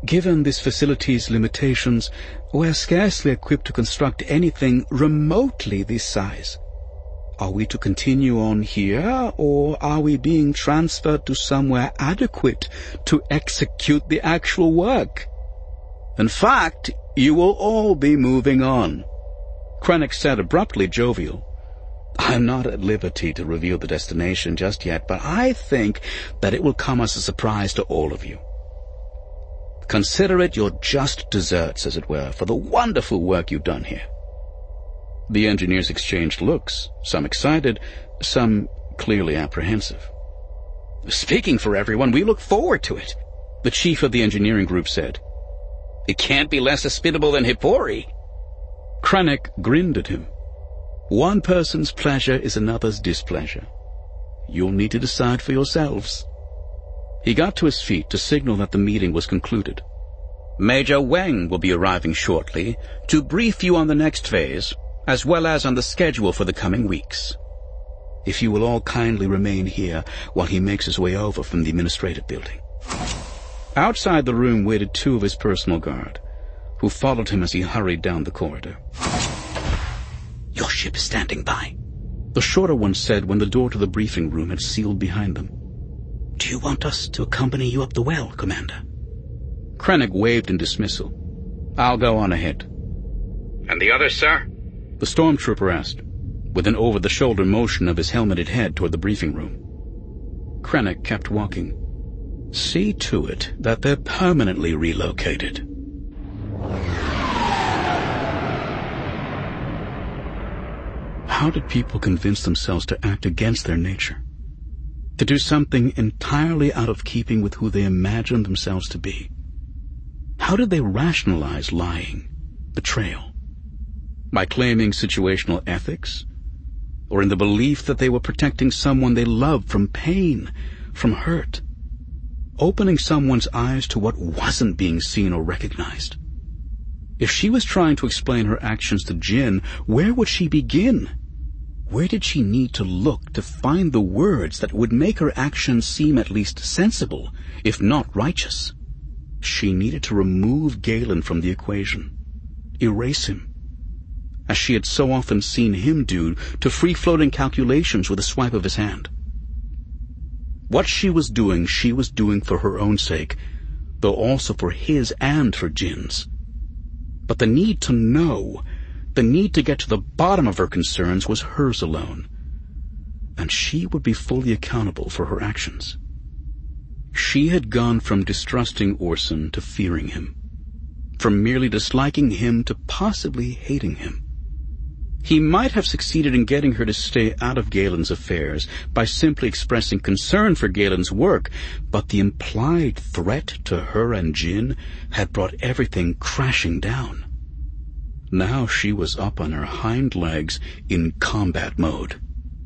Given this facility's limitations, we're scarcely equipped to construct anything remotely this size. Are we to continue on here, or are we being transferred to somewhere adequate to execute the actual work? In fact, you will all be moving on. Krennic said, abruptly jovial. I'm not at liberty to reveal the destination just yet, but I think that it will come as a surprise to all of you. Consider it your just deserts, as it were, for the wonderful work you've done here. The engineers exchanged looks, some excited, some clearly apprehensive. Speaking for everyone, we look forward to it, the chief of the engineering group said. It can't be less hospitable than Hippori. Krennic grinned at him. One person's pleasure is another's displeasure. You'll need to decide for yourselves. He got to his feet to signal that the meeting was concluded. Major Wang will be arriving shortly to brief you on the next phase, as well as on the schedule for the coming weeks. If you will all kindly remain here while he makes his way over from the administrative building. Outside the room waited two of his personal guard, who followed him as he hurried down the corridor. Your ship is standing by, the shorter one said when the door to the briefing room had sealed behind them. Do you want us to accompany you up the well, Commander? Krennic waved in dismissal. I'll go on ahead. And the others, sir? The stormtrooper asked, with an over-the-shoulder motion of his helmeted head toward the briefing room. Krennic kept walking. See to it that they're permanently relocated. How did people convince themselves to act against their nature? To do something entirely out of keeping with who they imagined themselves to be? How did they rationalize lying, betrayal? By claiming situational ethics? Or in the belief that they were protecting someone they loved from pain, from hurt? Opening someone's eyes to what wasn't being seen or recognized? If she was trying to explain her actions to Jin, where would she begin? Where did she need to look to find the words that would make her actions seem at least sensible, if not righteous? She needed to remove Galen from the equation, erase him, as she had so often seen him do to free-floating calculations with a swipe of his hand. What she was doing for her own sake, though also for his and for Jin's. But the need to know, the need to get to the bottom of her concerns was hers alone, and she would be fully accountable for her actions. She had gone from distrusting Orson to fearing him, from merely disliking him to possibly hating him. He might have succeeded in getting her to stay out of Galen's affairs by simply expressing concern for Galen's work, but the implied threat to her and Jin had brought everything crashing down. Now she was up on her hind legs in combat mode.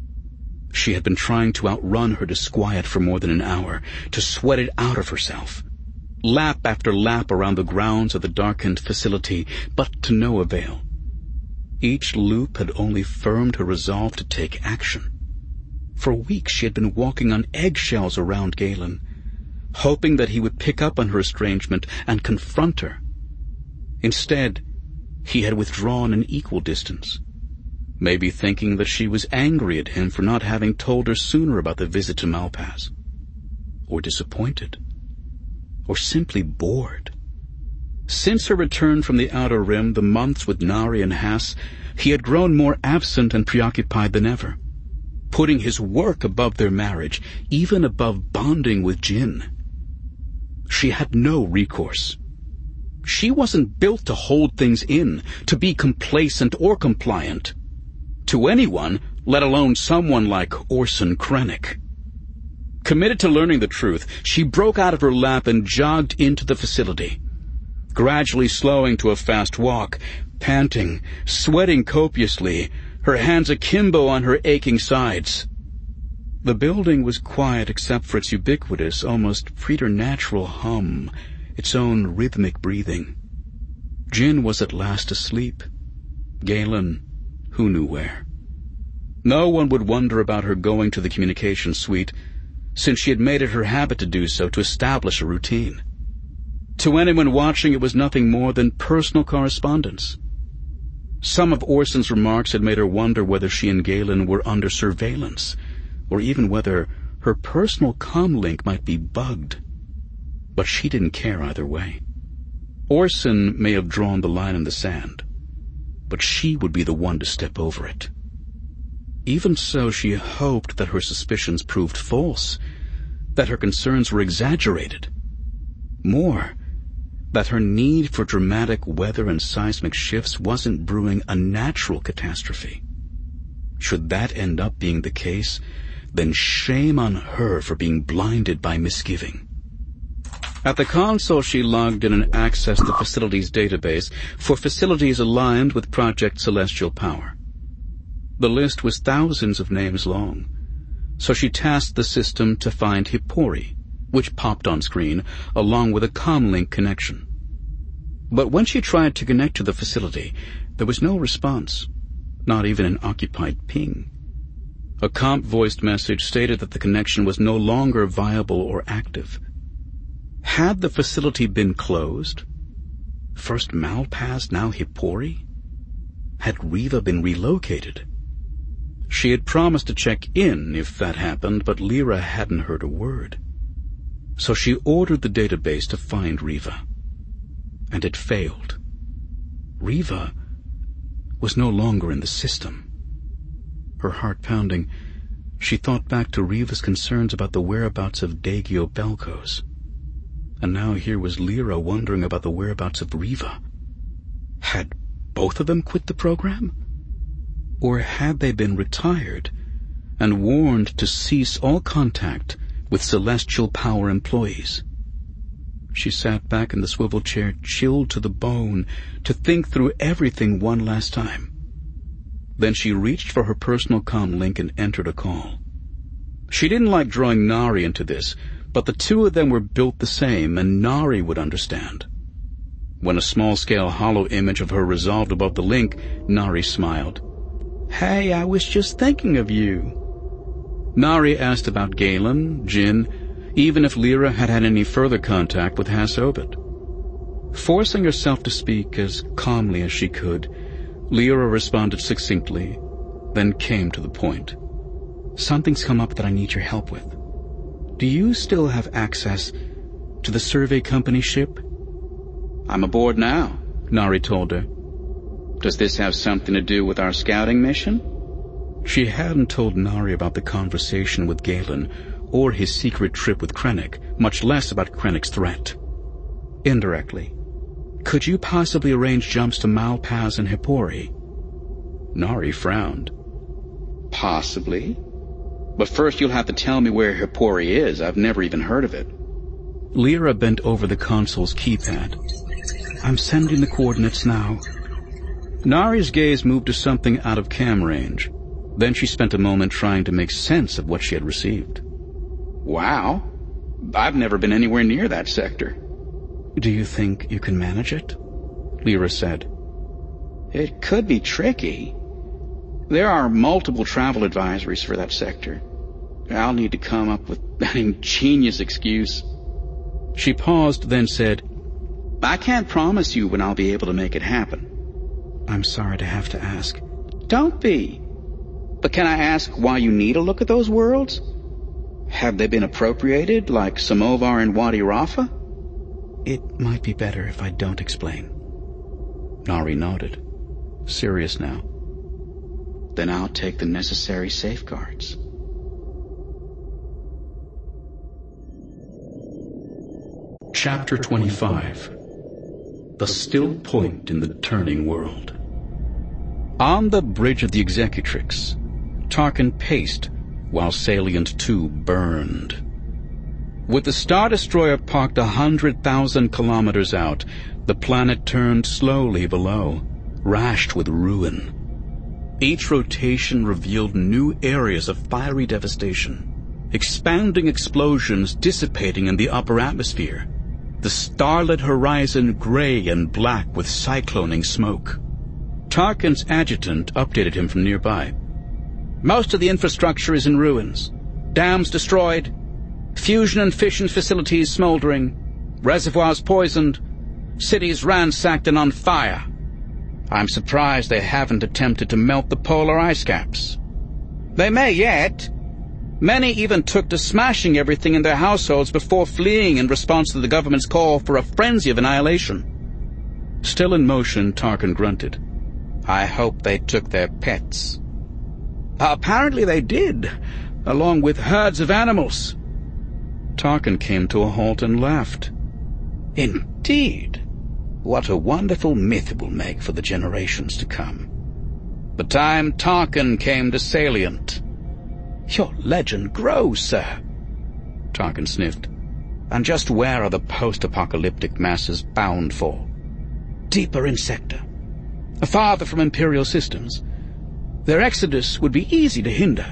She had been trying to outrun her disquiet for more than an hour, to sweat it out of herself, lap after lap around the grounds of the darkened facility, but to no avail. Each loop had only firmed her resolve to take action. For weeks she had been walking on eggshells around Galen, hoping that he would pick up on her estrangement and confront her. Instead, he had withdrawn an equal distance, maybe thinking that she was angry at him for not having told her sooner about the visit to Malpaz, or disappointed, or simply bored. Since her return from the Outer Rim, the months with Nari and Hass, he had grown more absent and preoccupied than ever, putting his work above their marriage, even above bonding with Jin. She had no recourse. She wasn't built to hold things in, to be complacent or compliant. To anyone, let alone someone like Orson Krennic. Committed to learning the truth, she broke out of her lap and jogged into the facility, gradually slowing to a fast walk, panting, sweating copiously, her hands akimbo on her aching sides. The building was quiet except for its ubiquitous, almost preternatural hum, its own rhythmic breathing. Jin was at last asleep. Galen, who knew where? No one would wonder about her going to the communications suite, since she had made it her habit to do so to establish a routine. To anyone watching, it was nothing more than personal correspondence. Some of Orson's remarks had made her wonder whether she and Galen were under surveillance, or even whether her personal comlink might be bugged. But she didn't care either way. Orson may have drawn the line in the sand, but she would be the one to step over it. Even so, she hoped that her suspicions proved false, that her concerns were exaggerated. More, that her need for dramatic weather and seismic shifts wasn't brewing a natural catastrophe. Should that end up being the case, then shame on her for being blinded by misgiving. At the console, she logged in and accessed the facilities database for facilities aligned with Project Celestial Power. The list was thousands of names long, so she tasked the system to find Hippori, which popped on screen, along with a comlink connection. But when she tried to connect to the facility, there was no response, not even an occupied ping. A comp-voiced message stated that the connection was no longer viable or active. Had the facility been closed? First Malpaz, now Hippori? Had Riva been relocated? She had promised to check in if that happened, but Lyra hadn't heard a word. So she ordered the database to find Riva. And it failed. Riva was no longer in the system. Her heart pounding, she thought back to Riva's concerns about the whereabouts of Dagio Belkos. And now here was Lyra wondering about the whereabouts of Riva. Had both of them quit the program? Or had they been retired and warned to cease all contact with Celestial Power employees? She sat back in the swivel chair, chilled to the bone, to think through everything one last time. Then she reached for her personal comlink and entered a call. She didn't like drawing Nari into this, but the two of them were built the same, and Nari would understand. When a small-scale hollow image of her resolved above the link, Nari smiled. "Hey, I was just thinking of you." Nari asked about Galen, Jin, even if Lyra had had any further contact with Hasobit. Forcing herself to speak as calmly as she could, Lyra responded succinctly, then came to the point. "Something's come up that I need your help with. Do you still have access to the survey company ship?" "I'm aboard now," Nari told her. "Does this have something to do with our scouting mission?" She hadn't told Nari about the conversation with Galen or his secret trip with Krennic, much less about Krennic's threat. Indirectly, "Could you possibly arrange jumps to Malpaz and Hippori?" Nari frowned. "Possibly. But first you'll have to tell me where Hippori is. I've never even heard of it." Lyra bent over the console's keypad. "I'm sending the coordinates now." Nari's gaze moved to something out of cam range. Then she spent a moment trying to make sense of what she had received. "Wow. I've never been anywhere near that sector." "Do you think you can manage it?" Lyra said. "It could be tricky. There are multiple travel advisories for that sector. I'll need to come up with an ingenious excuse." She paused, then said, "I can't promise you when I'll be able to make it happen." "I'm sorry to have to ask." "Don't be. But can I ask why you need a look at those worlds? Have they been appropriated, like Samovar and Wadi Rafa?" "It might be better if I don't explain." Nari nodded, serious now. "Then I'll take the necessary safeguards." Chapter 25. The Still Point in the Turning World. On the bridge of the Executrix, Tarkin paced while Salient 2 burned. With the Star Destroyer parked 100,000 kilometers out, the planet turned slowly below, rashed with ruin. Each rotation revealed new areas of fiery devastation, expanding explosions dissipating in the upper atmosphere, the starlit horizon gray and black with cycloning smoke. Tarkin's adjutant updated him from nearby. "Most of the infrastructure is in ruins. Dams destroyed. Fusion and fission facilities smoldering. Reservoirs poisoned, cities ransacked and on fire. I'm surprised they haven't attempted to melt the polar ice caps. They may yet. Many even took to smashing everything in their households before fleeing in response to the government's call for a frenzy of annihilation. Still in motion, Tarkin grunted. I hope they took their pets. Apparently they did, along with herds of animals. Tarkin came to a halt and laughed. Indeed. What a wonderful myth it will make for the generations to come. The time Tarkin came to Salient. Your legend grows, sir. Tarkin sniffed. And just where are the post-apocalyptic masses bound for? Deeper in Sector. Farther from Imperial systems. Their exodus would be easy to hinder.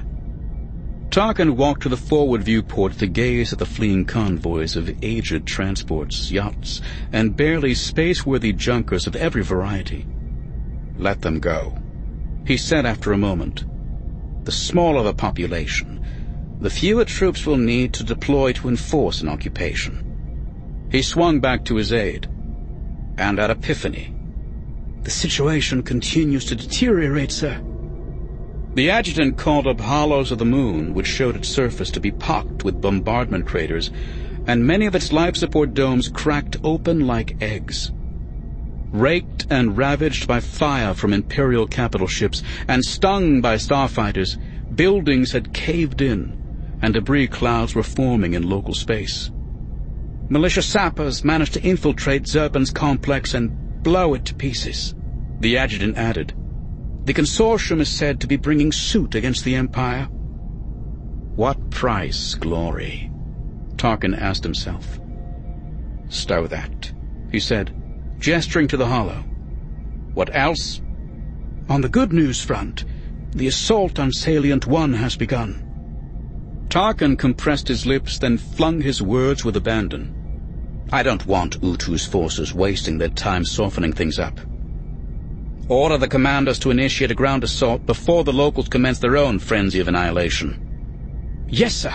Tarkin walked to the forward viewport to gaze at the fleeing convoys of aged transports, yachts, and barely space-worthy junkers of every variety. Let them go, he said after a moment. The smaller the population, the fewer troops we'll need to deploy to enforce an occupation. He swung back to his aide. And at Epiphany. The situation continues to deteriorate, sir. The adjutant called up hollows of the moon, which showed its surface to be pocked with bombardment craters, and many of its life support domes cracked open like eggs. Raked and ravaged by fire from Imperial capital ships and stung by starfighters, buildings had caved in, and debris clouds were forming in local space. Militia sappers managed to infiltrate Zurban's complex and blow it to pieces, the adjutant added. The consortium is said to be bringing suit against the Empire. What price, glory? Tarkin asked himself. Stow that, he said, gesturing to the hollow. What else? On the good news front, the assault on Salient 1 has begun. Tarkin compressed his lips, then flung his words with abandon. I don't want Utu's forces wasting their time softening things up. Order the commanders to initiate a ground assault before the locals commence their own frenzy of annihilation. Yes, sir.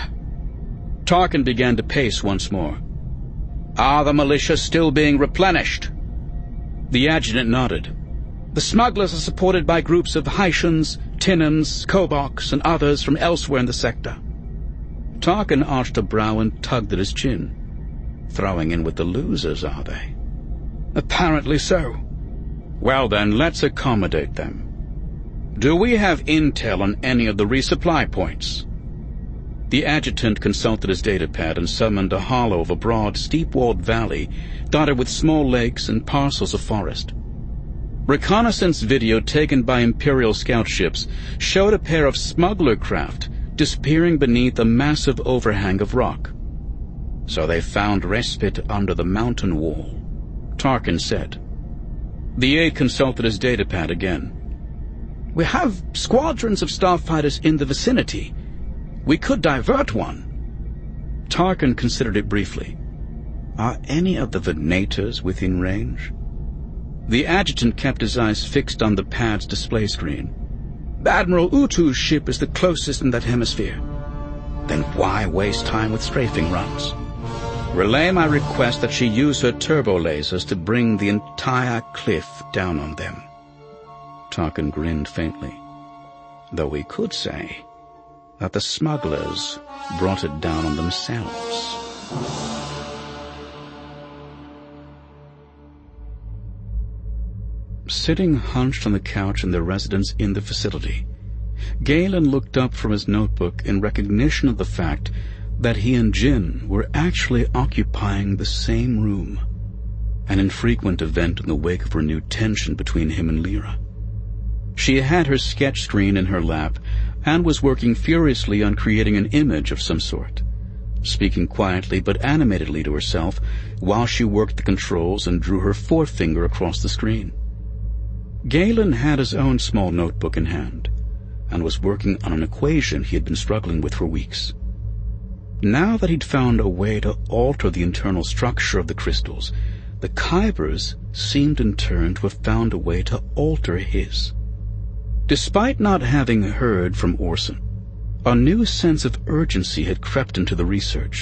Tarkin began to pace once more. Are the militia still being replenished? The adjutant nodded. The smugglers are supported by groups of Haitians, Tinans, Koboks, and others from elsewhere in the sector. Tarkin arched a brow and tugged at his chin. Throwing in with the losers, are they? Apparently so. Well then, let's accommodate them. Do we have intel on any of the resupply points? The adjutant consulted his datapad and summoned a hollow of a broad, steep-walled valley dotted with small lakes and parcels of forest. Reconnaissance video taken by Imperial scout ships showed a pair of smuggler craft disappearing beneath a massive overhang of rock. So they found respite under the mountain wall, Tarkin said. The aide consulted his datapad again. We have squadrons of starfighters in the vicinity. We could divert one. Tarkin considered it briefly. Are any of the Venators within range? The adjutant kept his eyes fixed on the pad's display screen. Admiral Utu's ship is the closest in that hemisphere. Then why waste time with strafing runs? Relay my request that she use her turbo lasers to bring the entire cliff down on them. Tarkin grinned faintly. Though we could say that the smugglers brought it down on themselves. Sitting hunched on the couch in their residence in the facility, Galen looked up from his notebook in recognition of the fact that he and Jyn were actually occupying the same room, an infrequent event in the wake of renewed tension between him and Lyra. She had her sketch screen in her lap and was working furiously on creating an image of some sort, speaking quietly but animatedly to herself while she worked the controls and drew her forefinger across the screen. Galen had his own small notebook in hand and was working on an equation he had been struggling with for weeks. Now that he'd found a way to alter the internal structure of the crystals, the Kybers seemed in turn to have found a way to alter his. Despite not having heard from Orson, a new sense of urgency had crept into the research,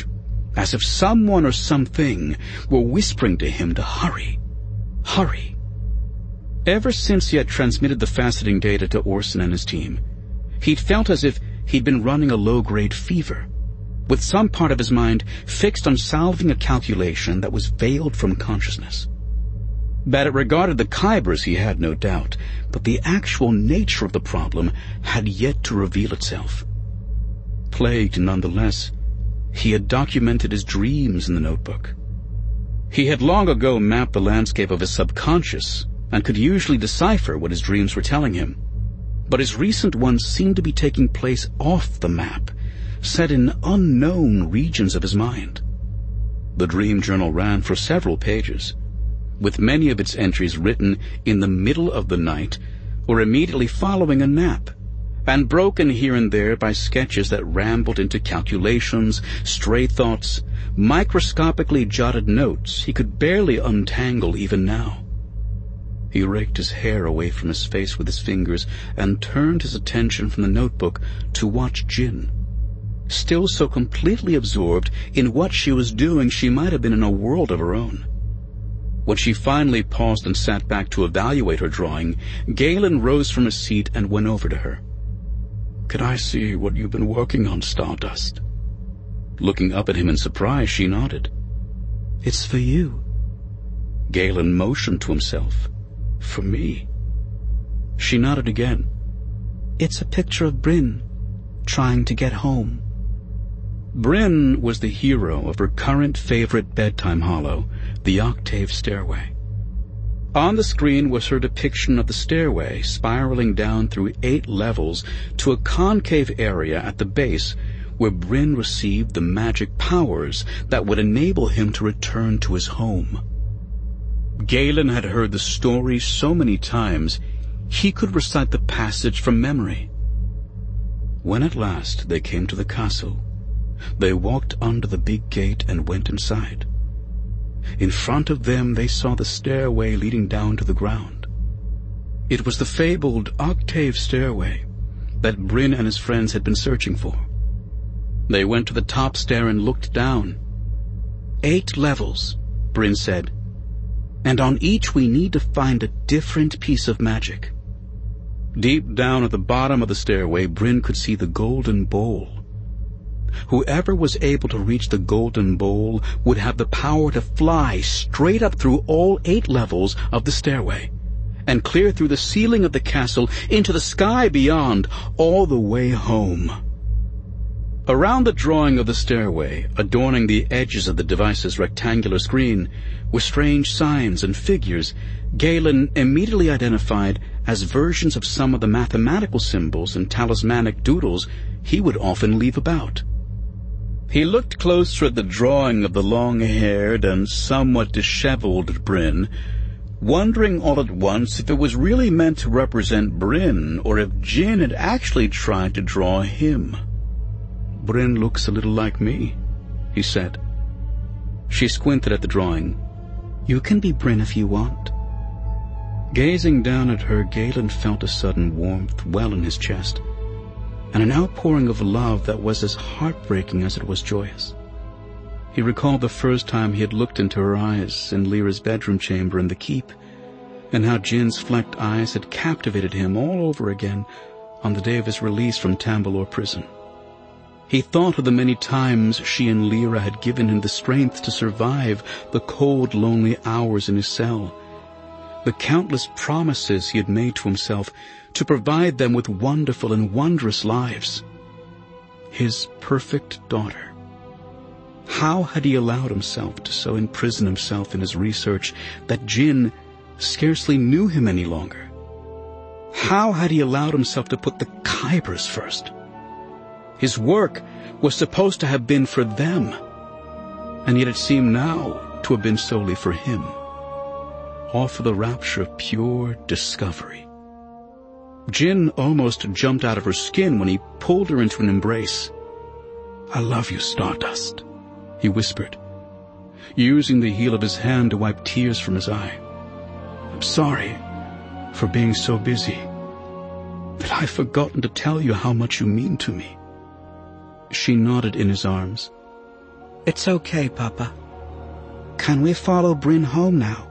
as if someone or something were whispering to him to hurry. Hurry. Ever since he had transmitted the faceting data to Orson and his team, he'd felt as if he'd been running a low-grade fever, with some part of his mind fixed on solving a calculation that was veiled from consciousness. That it regarded the Kybers he had no doubt, but the actual nature of the problem had yet to reveal itself. Plagued nonetheless, he had documented his dreams in the notebook. He had long ago mapped the landscape of his subconscious and could usually decipher what his dreams were telling him. But his recent ones seemed to be taking place off the map, set in unknown regions of his mind. The dream journal ran for several pages, with many of its entries written in the middle of the night or immediately following a nap, and broken here and there by sketches that rambled into calculations, stray thoughts, microscopically jotted notes he could barely untangle even now. He raked his hair away from his face with his fingers and turned his attention from the notebook to watch Jin. Still so completely absorbed in what she was doing, she might have been in a world of her own. When she finally paused and sat back to evaluate her drawing, Galen rose from his seat and went over to her. "Can I see what you've been working on, Stardust?" Looking up at him in surprise, she nodded. "It's for you." Galen motioned to himself. "For me?" She nodded again. "It's a picture of Bryn, trying to get home." Bryn was the hero of her current favorite bedtime holo, the Octave Stairway. On the screen was her depiction of the stairway spiraling down through 8 levels to a concave area at the base where Bryn received the magic powers that would enable him to return to his home. Galen had heard the story so many times he could recite the passage from memory. When at last they came to the castle, they walked under the big gate and went inside. In front of them they saw the stairway leading down to the ground. It was the fabled Octave Stairway that Bryn and his friends had been searching for. They went to the top stair and looked down. 8 levels, Bryn said, and on each we need to find a different piece of magic. Deep down at the bottom of the stairway, Bryn could see the golden bowl. Whoever was able to reach the golden bowl would have the power to fly straight up through all 8 levels of the stairway and clear through the ceiling of the castle into the sky beyond, all the way home. Around the drawing of the stairway, adorning the edges of the device's rectangular screen, were strange signs and figures Galen immediately identified as versions of some of the mathematical symbols and talismanic doodles he would often leave about. He looked closer at the drawing of the long-haired and somewhat disheveled Bryn, wondering all at once if it was really meant to represent Bryn or if Jin had actually tried to draw him. "Bryn looks a little like me," he said. She squinted at the drawing. "You can be Bryn if you want." Gazing down at her, Galen felt a sudden warmth well in his chest, and an outpouring of love that was as heartbreaking as it was joyous. He recalled the first time he had looked into her eyes in Lyra's bedroom chamber in the keep, and how Jin's flecked eyes had captivated him all over again on the day of his release from Tambalore prison. He thought of the many times she and Lyra had given him the strength to survive the cold, lonely hours in his cell, the countless promises he had made to himself to provide them with wonderful and wondrous lives. His perfect daughter. How had he allowed himself to so imprison himself in his research that Jin scarcely knew him any longer? How had he allowed himself to put the Kybers first? His work was supposed to have been for them, and yet it seemed now to have been solely for him, all for the rapture of pure discovery. Jin almost jumped out of her skin when he pulled her into an embrace. "I love you, Stardust," he whispered, using the heel of his hand to wipe tears from his eye. "I'm sorry for being so busy that I've forgotten to tell you how much you mean to me." She nodded in his arms. It's okay, Papa. Can we follow Bryn home now?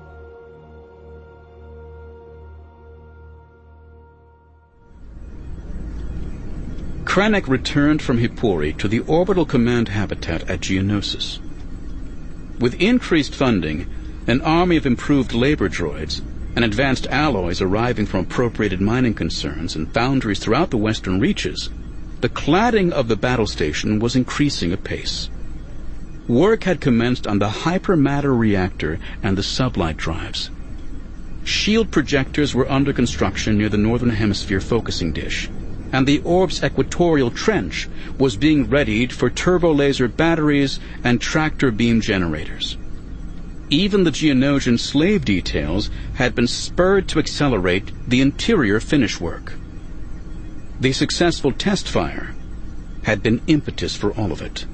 Krennic returned from Hippori to the orbital command habitat at Geonosis. With increased funding, an army of improved labor droids, and advanced alloys arriving from appropriated mining concerns and foundries throughout the western reaches, the cladding of the battle station was increasing apace. Work had commenced on the hypermatter reactor and the sublight drives. Shield projectors were under construction near the northern hemisphere focusing dish, and the orb's equatorial trench was being readied for turbo-laser batteries and tractor beam generators. Even the Geonosian slave details had been spurred to accelerate the interior finish work. The successful test fire had been impetus for all of it.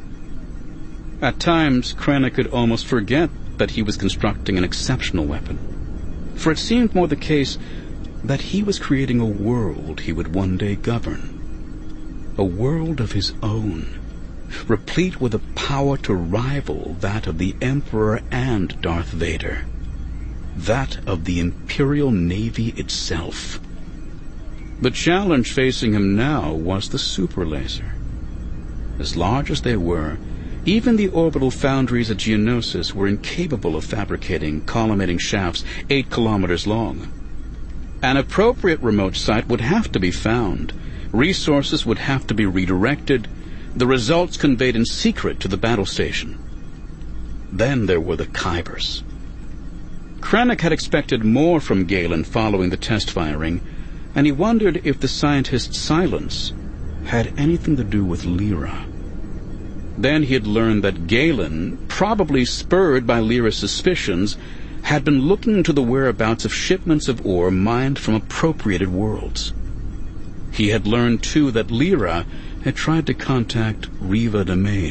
At times, Krennic could almost forget that he was constructing an exceptional weapon, for it seemed more the case that he was creating a world he would one day govern, a world of his own, replete with a power to rival that of the Emperor and Darth Vader, that of the Imperial Navy itself. The challenge facing him now was the super laser. As large as they were, even the orbital foundries at Geonosis were incapable of fabricating collimating shafts 8 kilometers long. An appropriate remote site would have to be found, resources would have to be redirected, the results conveyed in secret to the battle station. Then there were the Kybers. Krennic had expected more from Galen following the test firing, and he wondered if the scientist's silence had anything to do with Lyra. Then he had learned that Galen, probably spurred by Lyra's suspicions, had been looking into the whereabouts of shipments of ore mined from appropriated worlds. He had learned, too, that Lyra had tried to contact Riva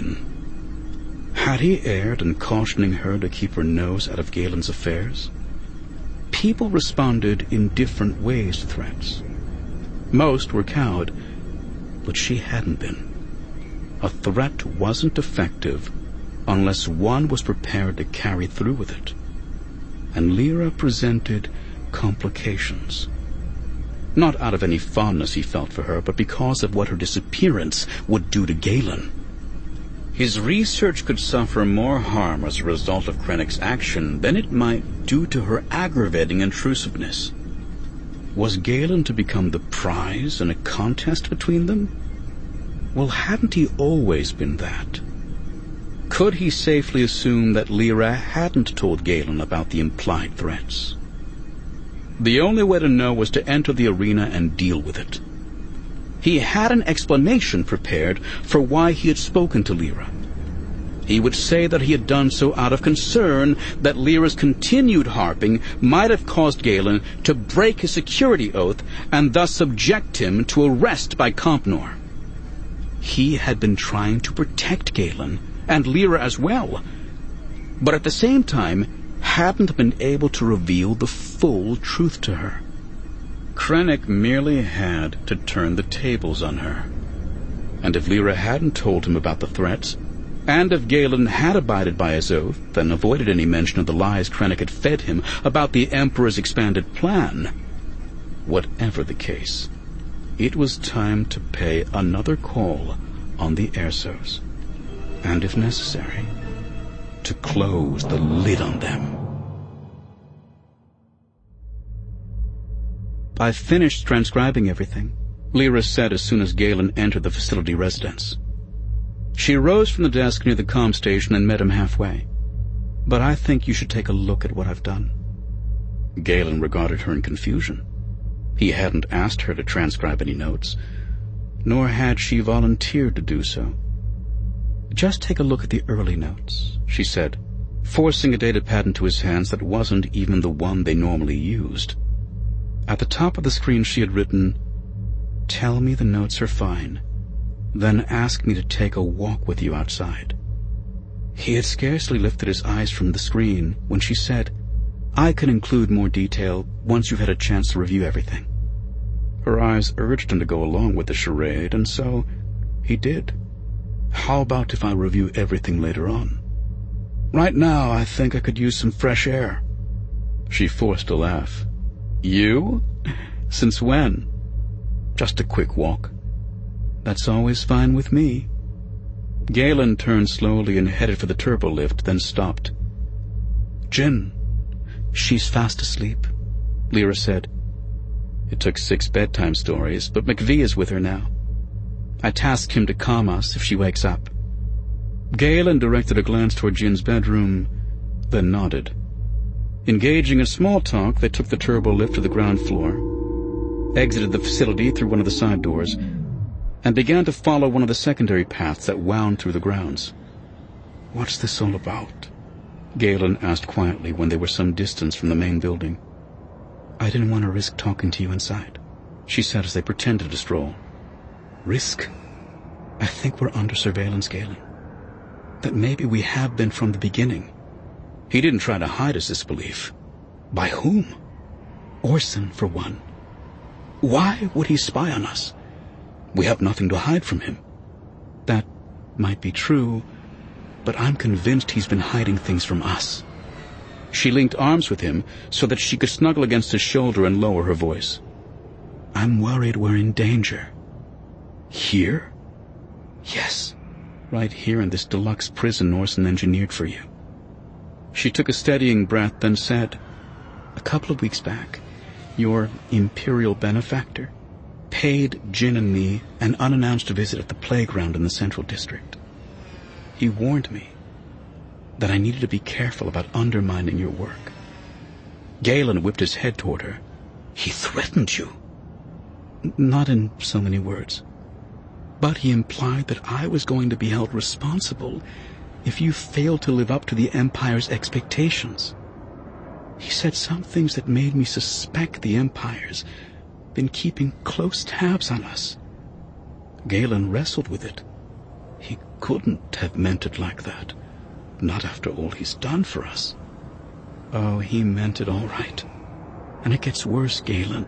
Domain. Had he erred in cautioning her to keep her nose out of Galen's affairs? People responded in different ways to threats. Most were cowed, but she hadn't been. A threat wasn't effective unless one was prepared to carry through with it. And Lyra presented complications. Not out of any fondness he felt for her, but because of what her disappearance would do to Galen. His research could suffer more harm as a result of Krennic's action than it might due to her aggravating intrusiveness. Was Galen to become the prize in a contest between them? Well, hadn't he always been that? Could he safely assume that Lyra hadn't told Galen about the implied threats? The only way to know was to enter the arena and deal with it. He had an explanation prepared for why he had spoken to Lyra. He would say that he had done so out of concern that Lyra's continued harping might have caused Galen to break his security oath and thus subject him to arrest by Compnor. He had been trying to protect Galen, and Lyra as well, but at the same time hadn't been able to reveal the full truth to her. Krennic merely had to turn the tables on her. And if Lyra hadn't told him about the threats, and if Galen had abided by his oath and avoided any mention of the lies Krennic had fed him about the Emperor's expanded plan, whatever the case, it was time to pay another call on the Ersos, and if necessary, to close the lid on them. "I've finished transcribing everything," Lyra said as soon as Galen entered the facility residence. She rose from the desk near the comm station and met him halfway. "But I think you should take a look at what I've done." Galen regarded her in confusion. He hadn't asked her to transcribe any notes, nor had she volunteered to do so. "Just take a look at the early notes," she said, forcing a datapad into his hands that wasn't even the one they normally used. At the top of the screen she had written, "Tell me the notes are fine, then ask me to take a walk with you outside." He had scarcely lifted his eyes from the screen when she said, "I can include more detail once you've had a chance to review everything." Her eyes urged him to go along with the charade, and so he did. "How about if I review everything later on?" Right now, I think I could use some fresh air." She forced a laugh. "You? Since when?" "Just a quick walk." "That's always fine with me." Galen turned slowly and headed for the turbolift, then stopped. "Jinn, she's fast asleep," Lyra said. It took 6 bedtime stories, but McVee is with her now. I tasked him to calm us if she wakes up. Galen directed a glance toward Jinn's bedroom, then nodded. Engaging in small talk, they took the turbolift to the ground floor, exited the facility through one of the side doors, and began to follow one of the secondary paths that wound through the grounds. "What's this all about?" Galen asked quietly when they were some distance from the main building. "I didn't want to risk talking to you inside," she said as they pretended to stroll. "Risk? I think we're under surveillance, Galen. That maybe we have been from the beginning." He didn't try to hide his disbelief. By whom? Orson, for one. Why would he spy on us? We have nothing to hide from him. That might be true, but I'm convinced he's been hiding things from us. She linked arms with him so that she could snuggle against his shoulder and lower her voice. "I'm worried we're in danger." "Here?" "Yes, right here in this deluxe prison Orson engineered for you." She took a steadying breath, then said, "A couple of weeks back, your imperial benefactor paid Jinn and me an unannounced visit at the playground in the Central District. He warned me that I needed to be careful about undermining your work." Galen whipped his head toward her. "He threatened you?" "Not in so many words. But he implied that I was going to be held responsible if you failed to live up to the Empire's expectations. He said some things that made me suspect the Empire's been keeping close tabs on us." Galen wrestled with it. He couldn't have meant it like that. Not after all he's done for us. Oh, he meant it all right. And it gets worse, Galen.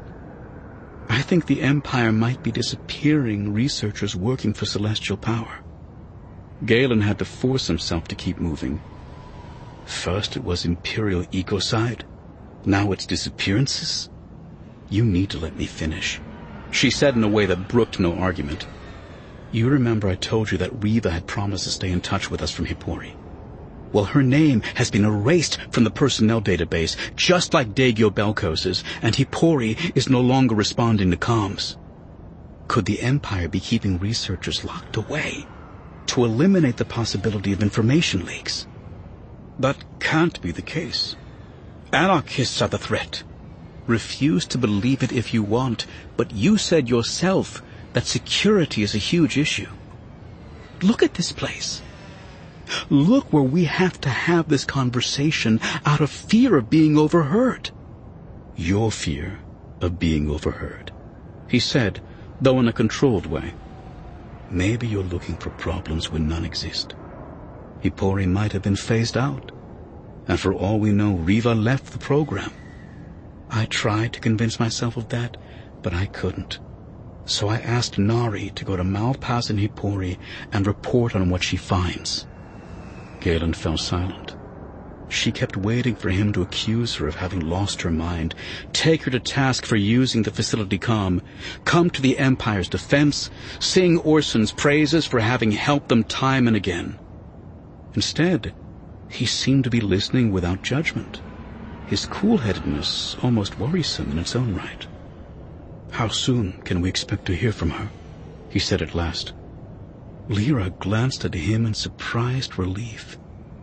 I think the Empire might be disappearing researchers working for celestial power. Galen had to force himself to keep moving. First it was Imperial ecocide. Now it's disappearances. "You need to let me finish," she said in a way that brooked no argument. "You remember I told you that Riva had promised to stay in touch with us from Hippori. Well, her name has been erased from the personnel database, just like Dagio Belkos's, and Hippori is no longer responding to comms. Could the Empire be keeping researchers locked away to eliminate the possibility of information leaks?" "That can't be the case. Anarchists are the threat." "Refuse to believe it if you want, but you said yourself that security is a huge issue. Look at this place. Look where we have to have this conversation out of fear of being overheard." "Your fear of being overheard," he said, though in a controlled way. "Maybe you're looking for problems when none exist. Hippori might have been phased out, and for all we know, Riva left the program. I tried to convince myself of that, but I couldn't. So I asked Nari to go to Malpass and Hippori and report on what she finds." Galen fell silent. She kept waiting for him to accuse her of having lost her mind, take her to task for using the facility comm, come to the Empire's defense, sing Orson's praises for having helped them time and again. Instead, he seemed to be listening without judgment, his cool-headedness almost worrisome in its own right. "How soon can we expect to hear from her?" he said at last. Lyra glanced at him in surprised relief.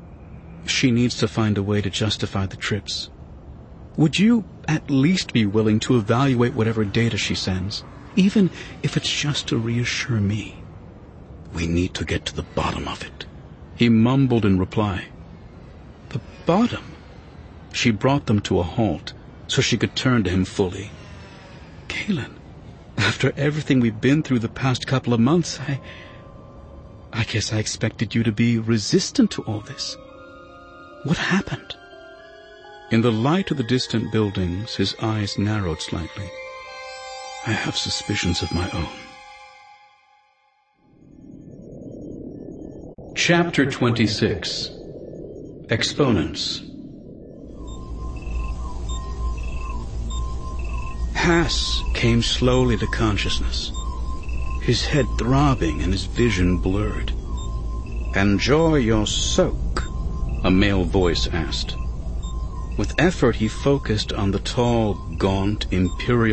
"She needs to find a way to justify the trips. Would you at least be willing to evaluate whatever data she sends, even if it's just to reassure me?" "We need to get to the bottom of it," he mumbled in reply. "The bottom?" She brought them to a halt so she could turn to him fully. "Galen, after everything we've been through the past couple of months, I guess I expected you to be resistant to all this. What happened?" In the light of the distant buildings, his eyes narrowed slightly. "I have suspicions of my own." Chapter 26. Exponents. Hass came slowly to consciousness, his head throbbing and his vision blurred. "Enjoy your soak?" a male voice asked. With effort he focused on the tall, gaunt, imperial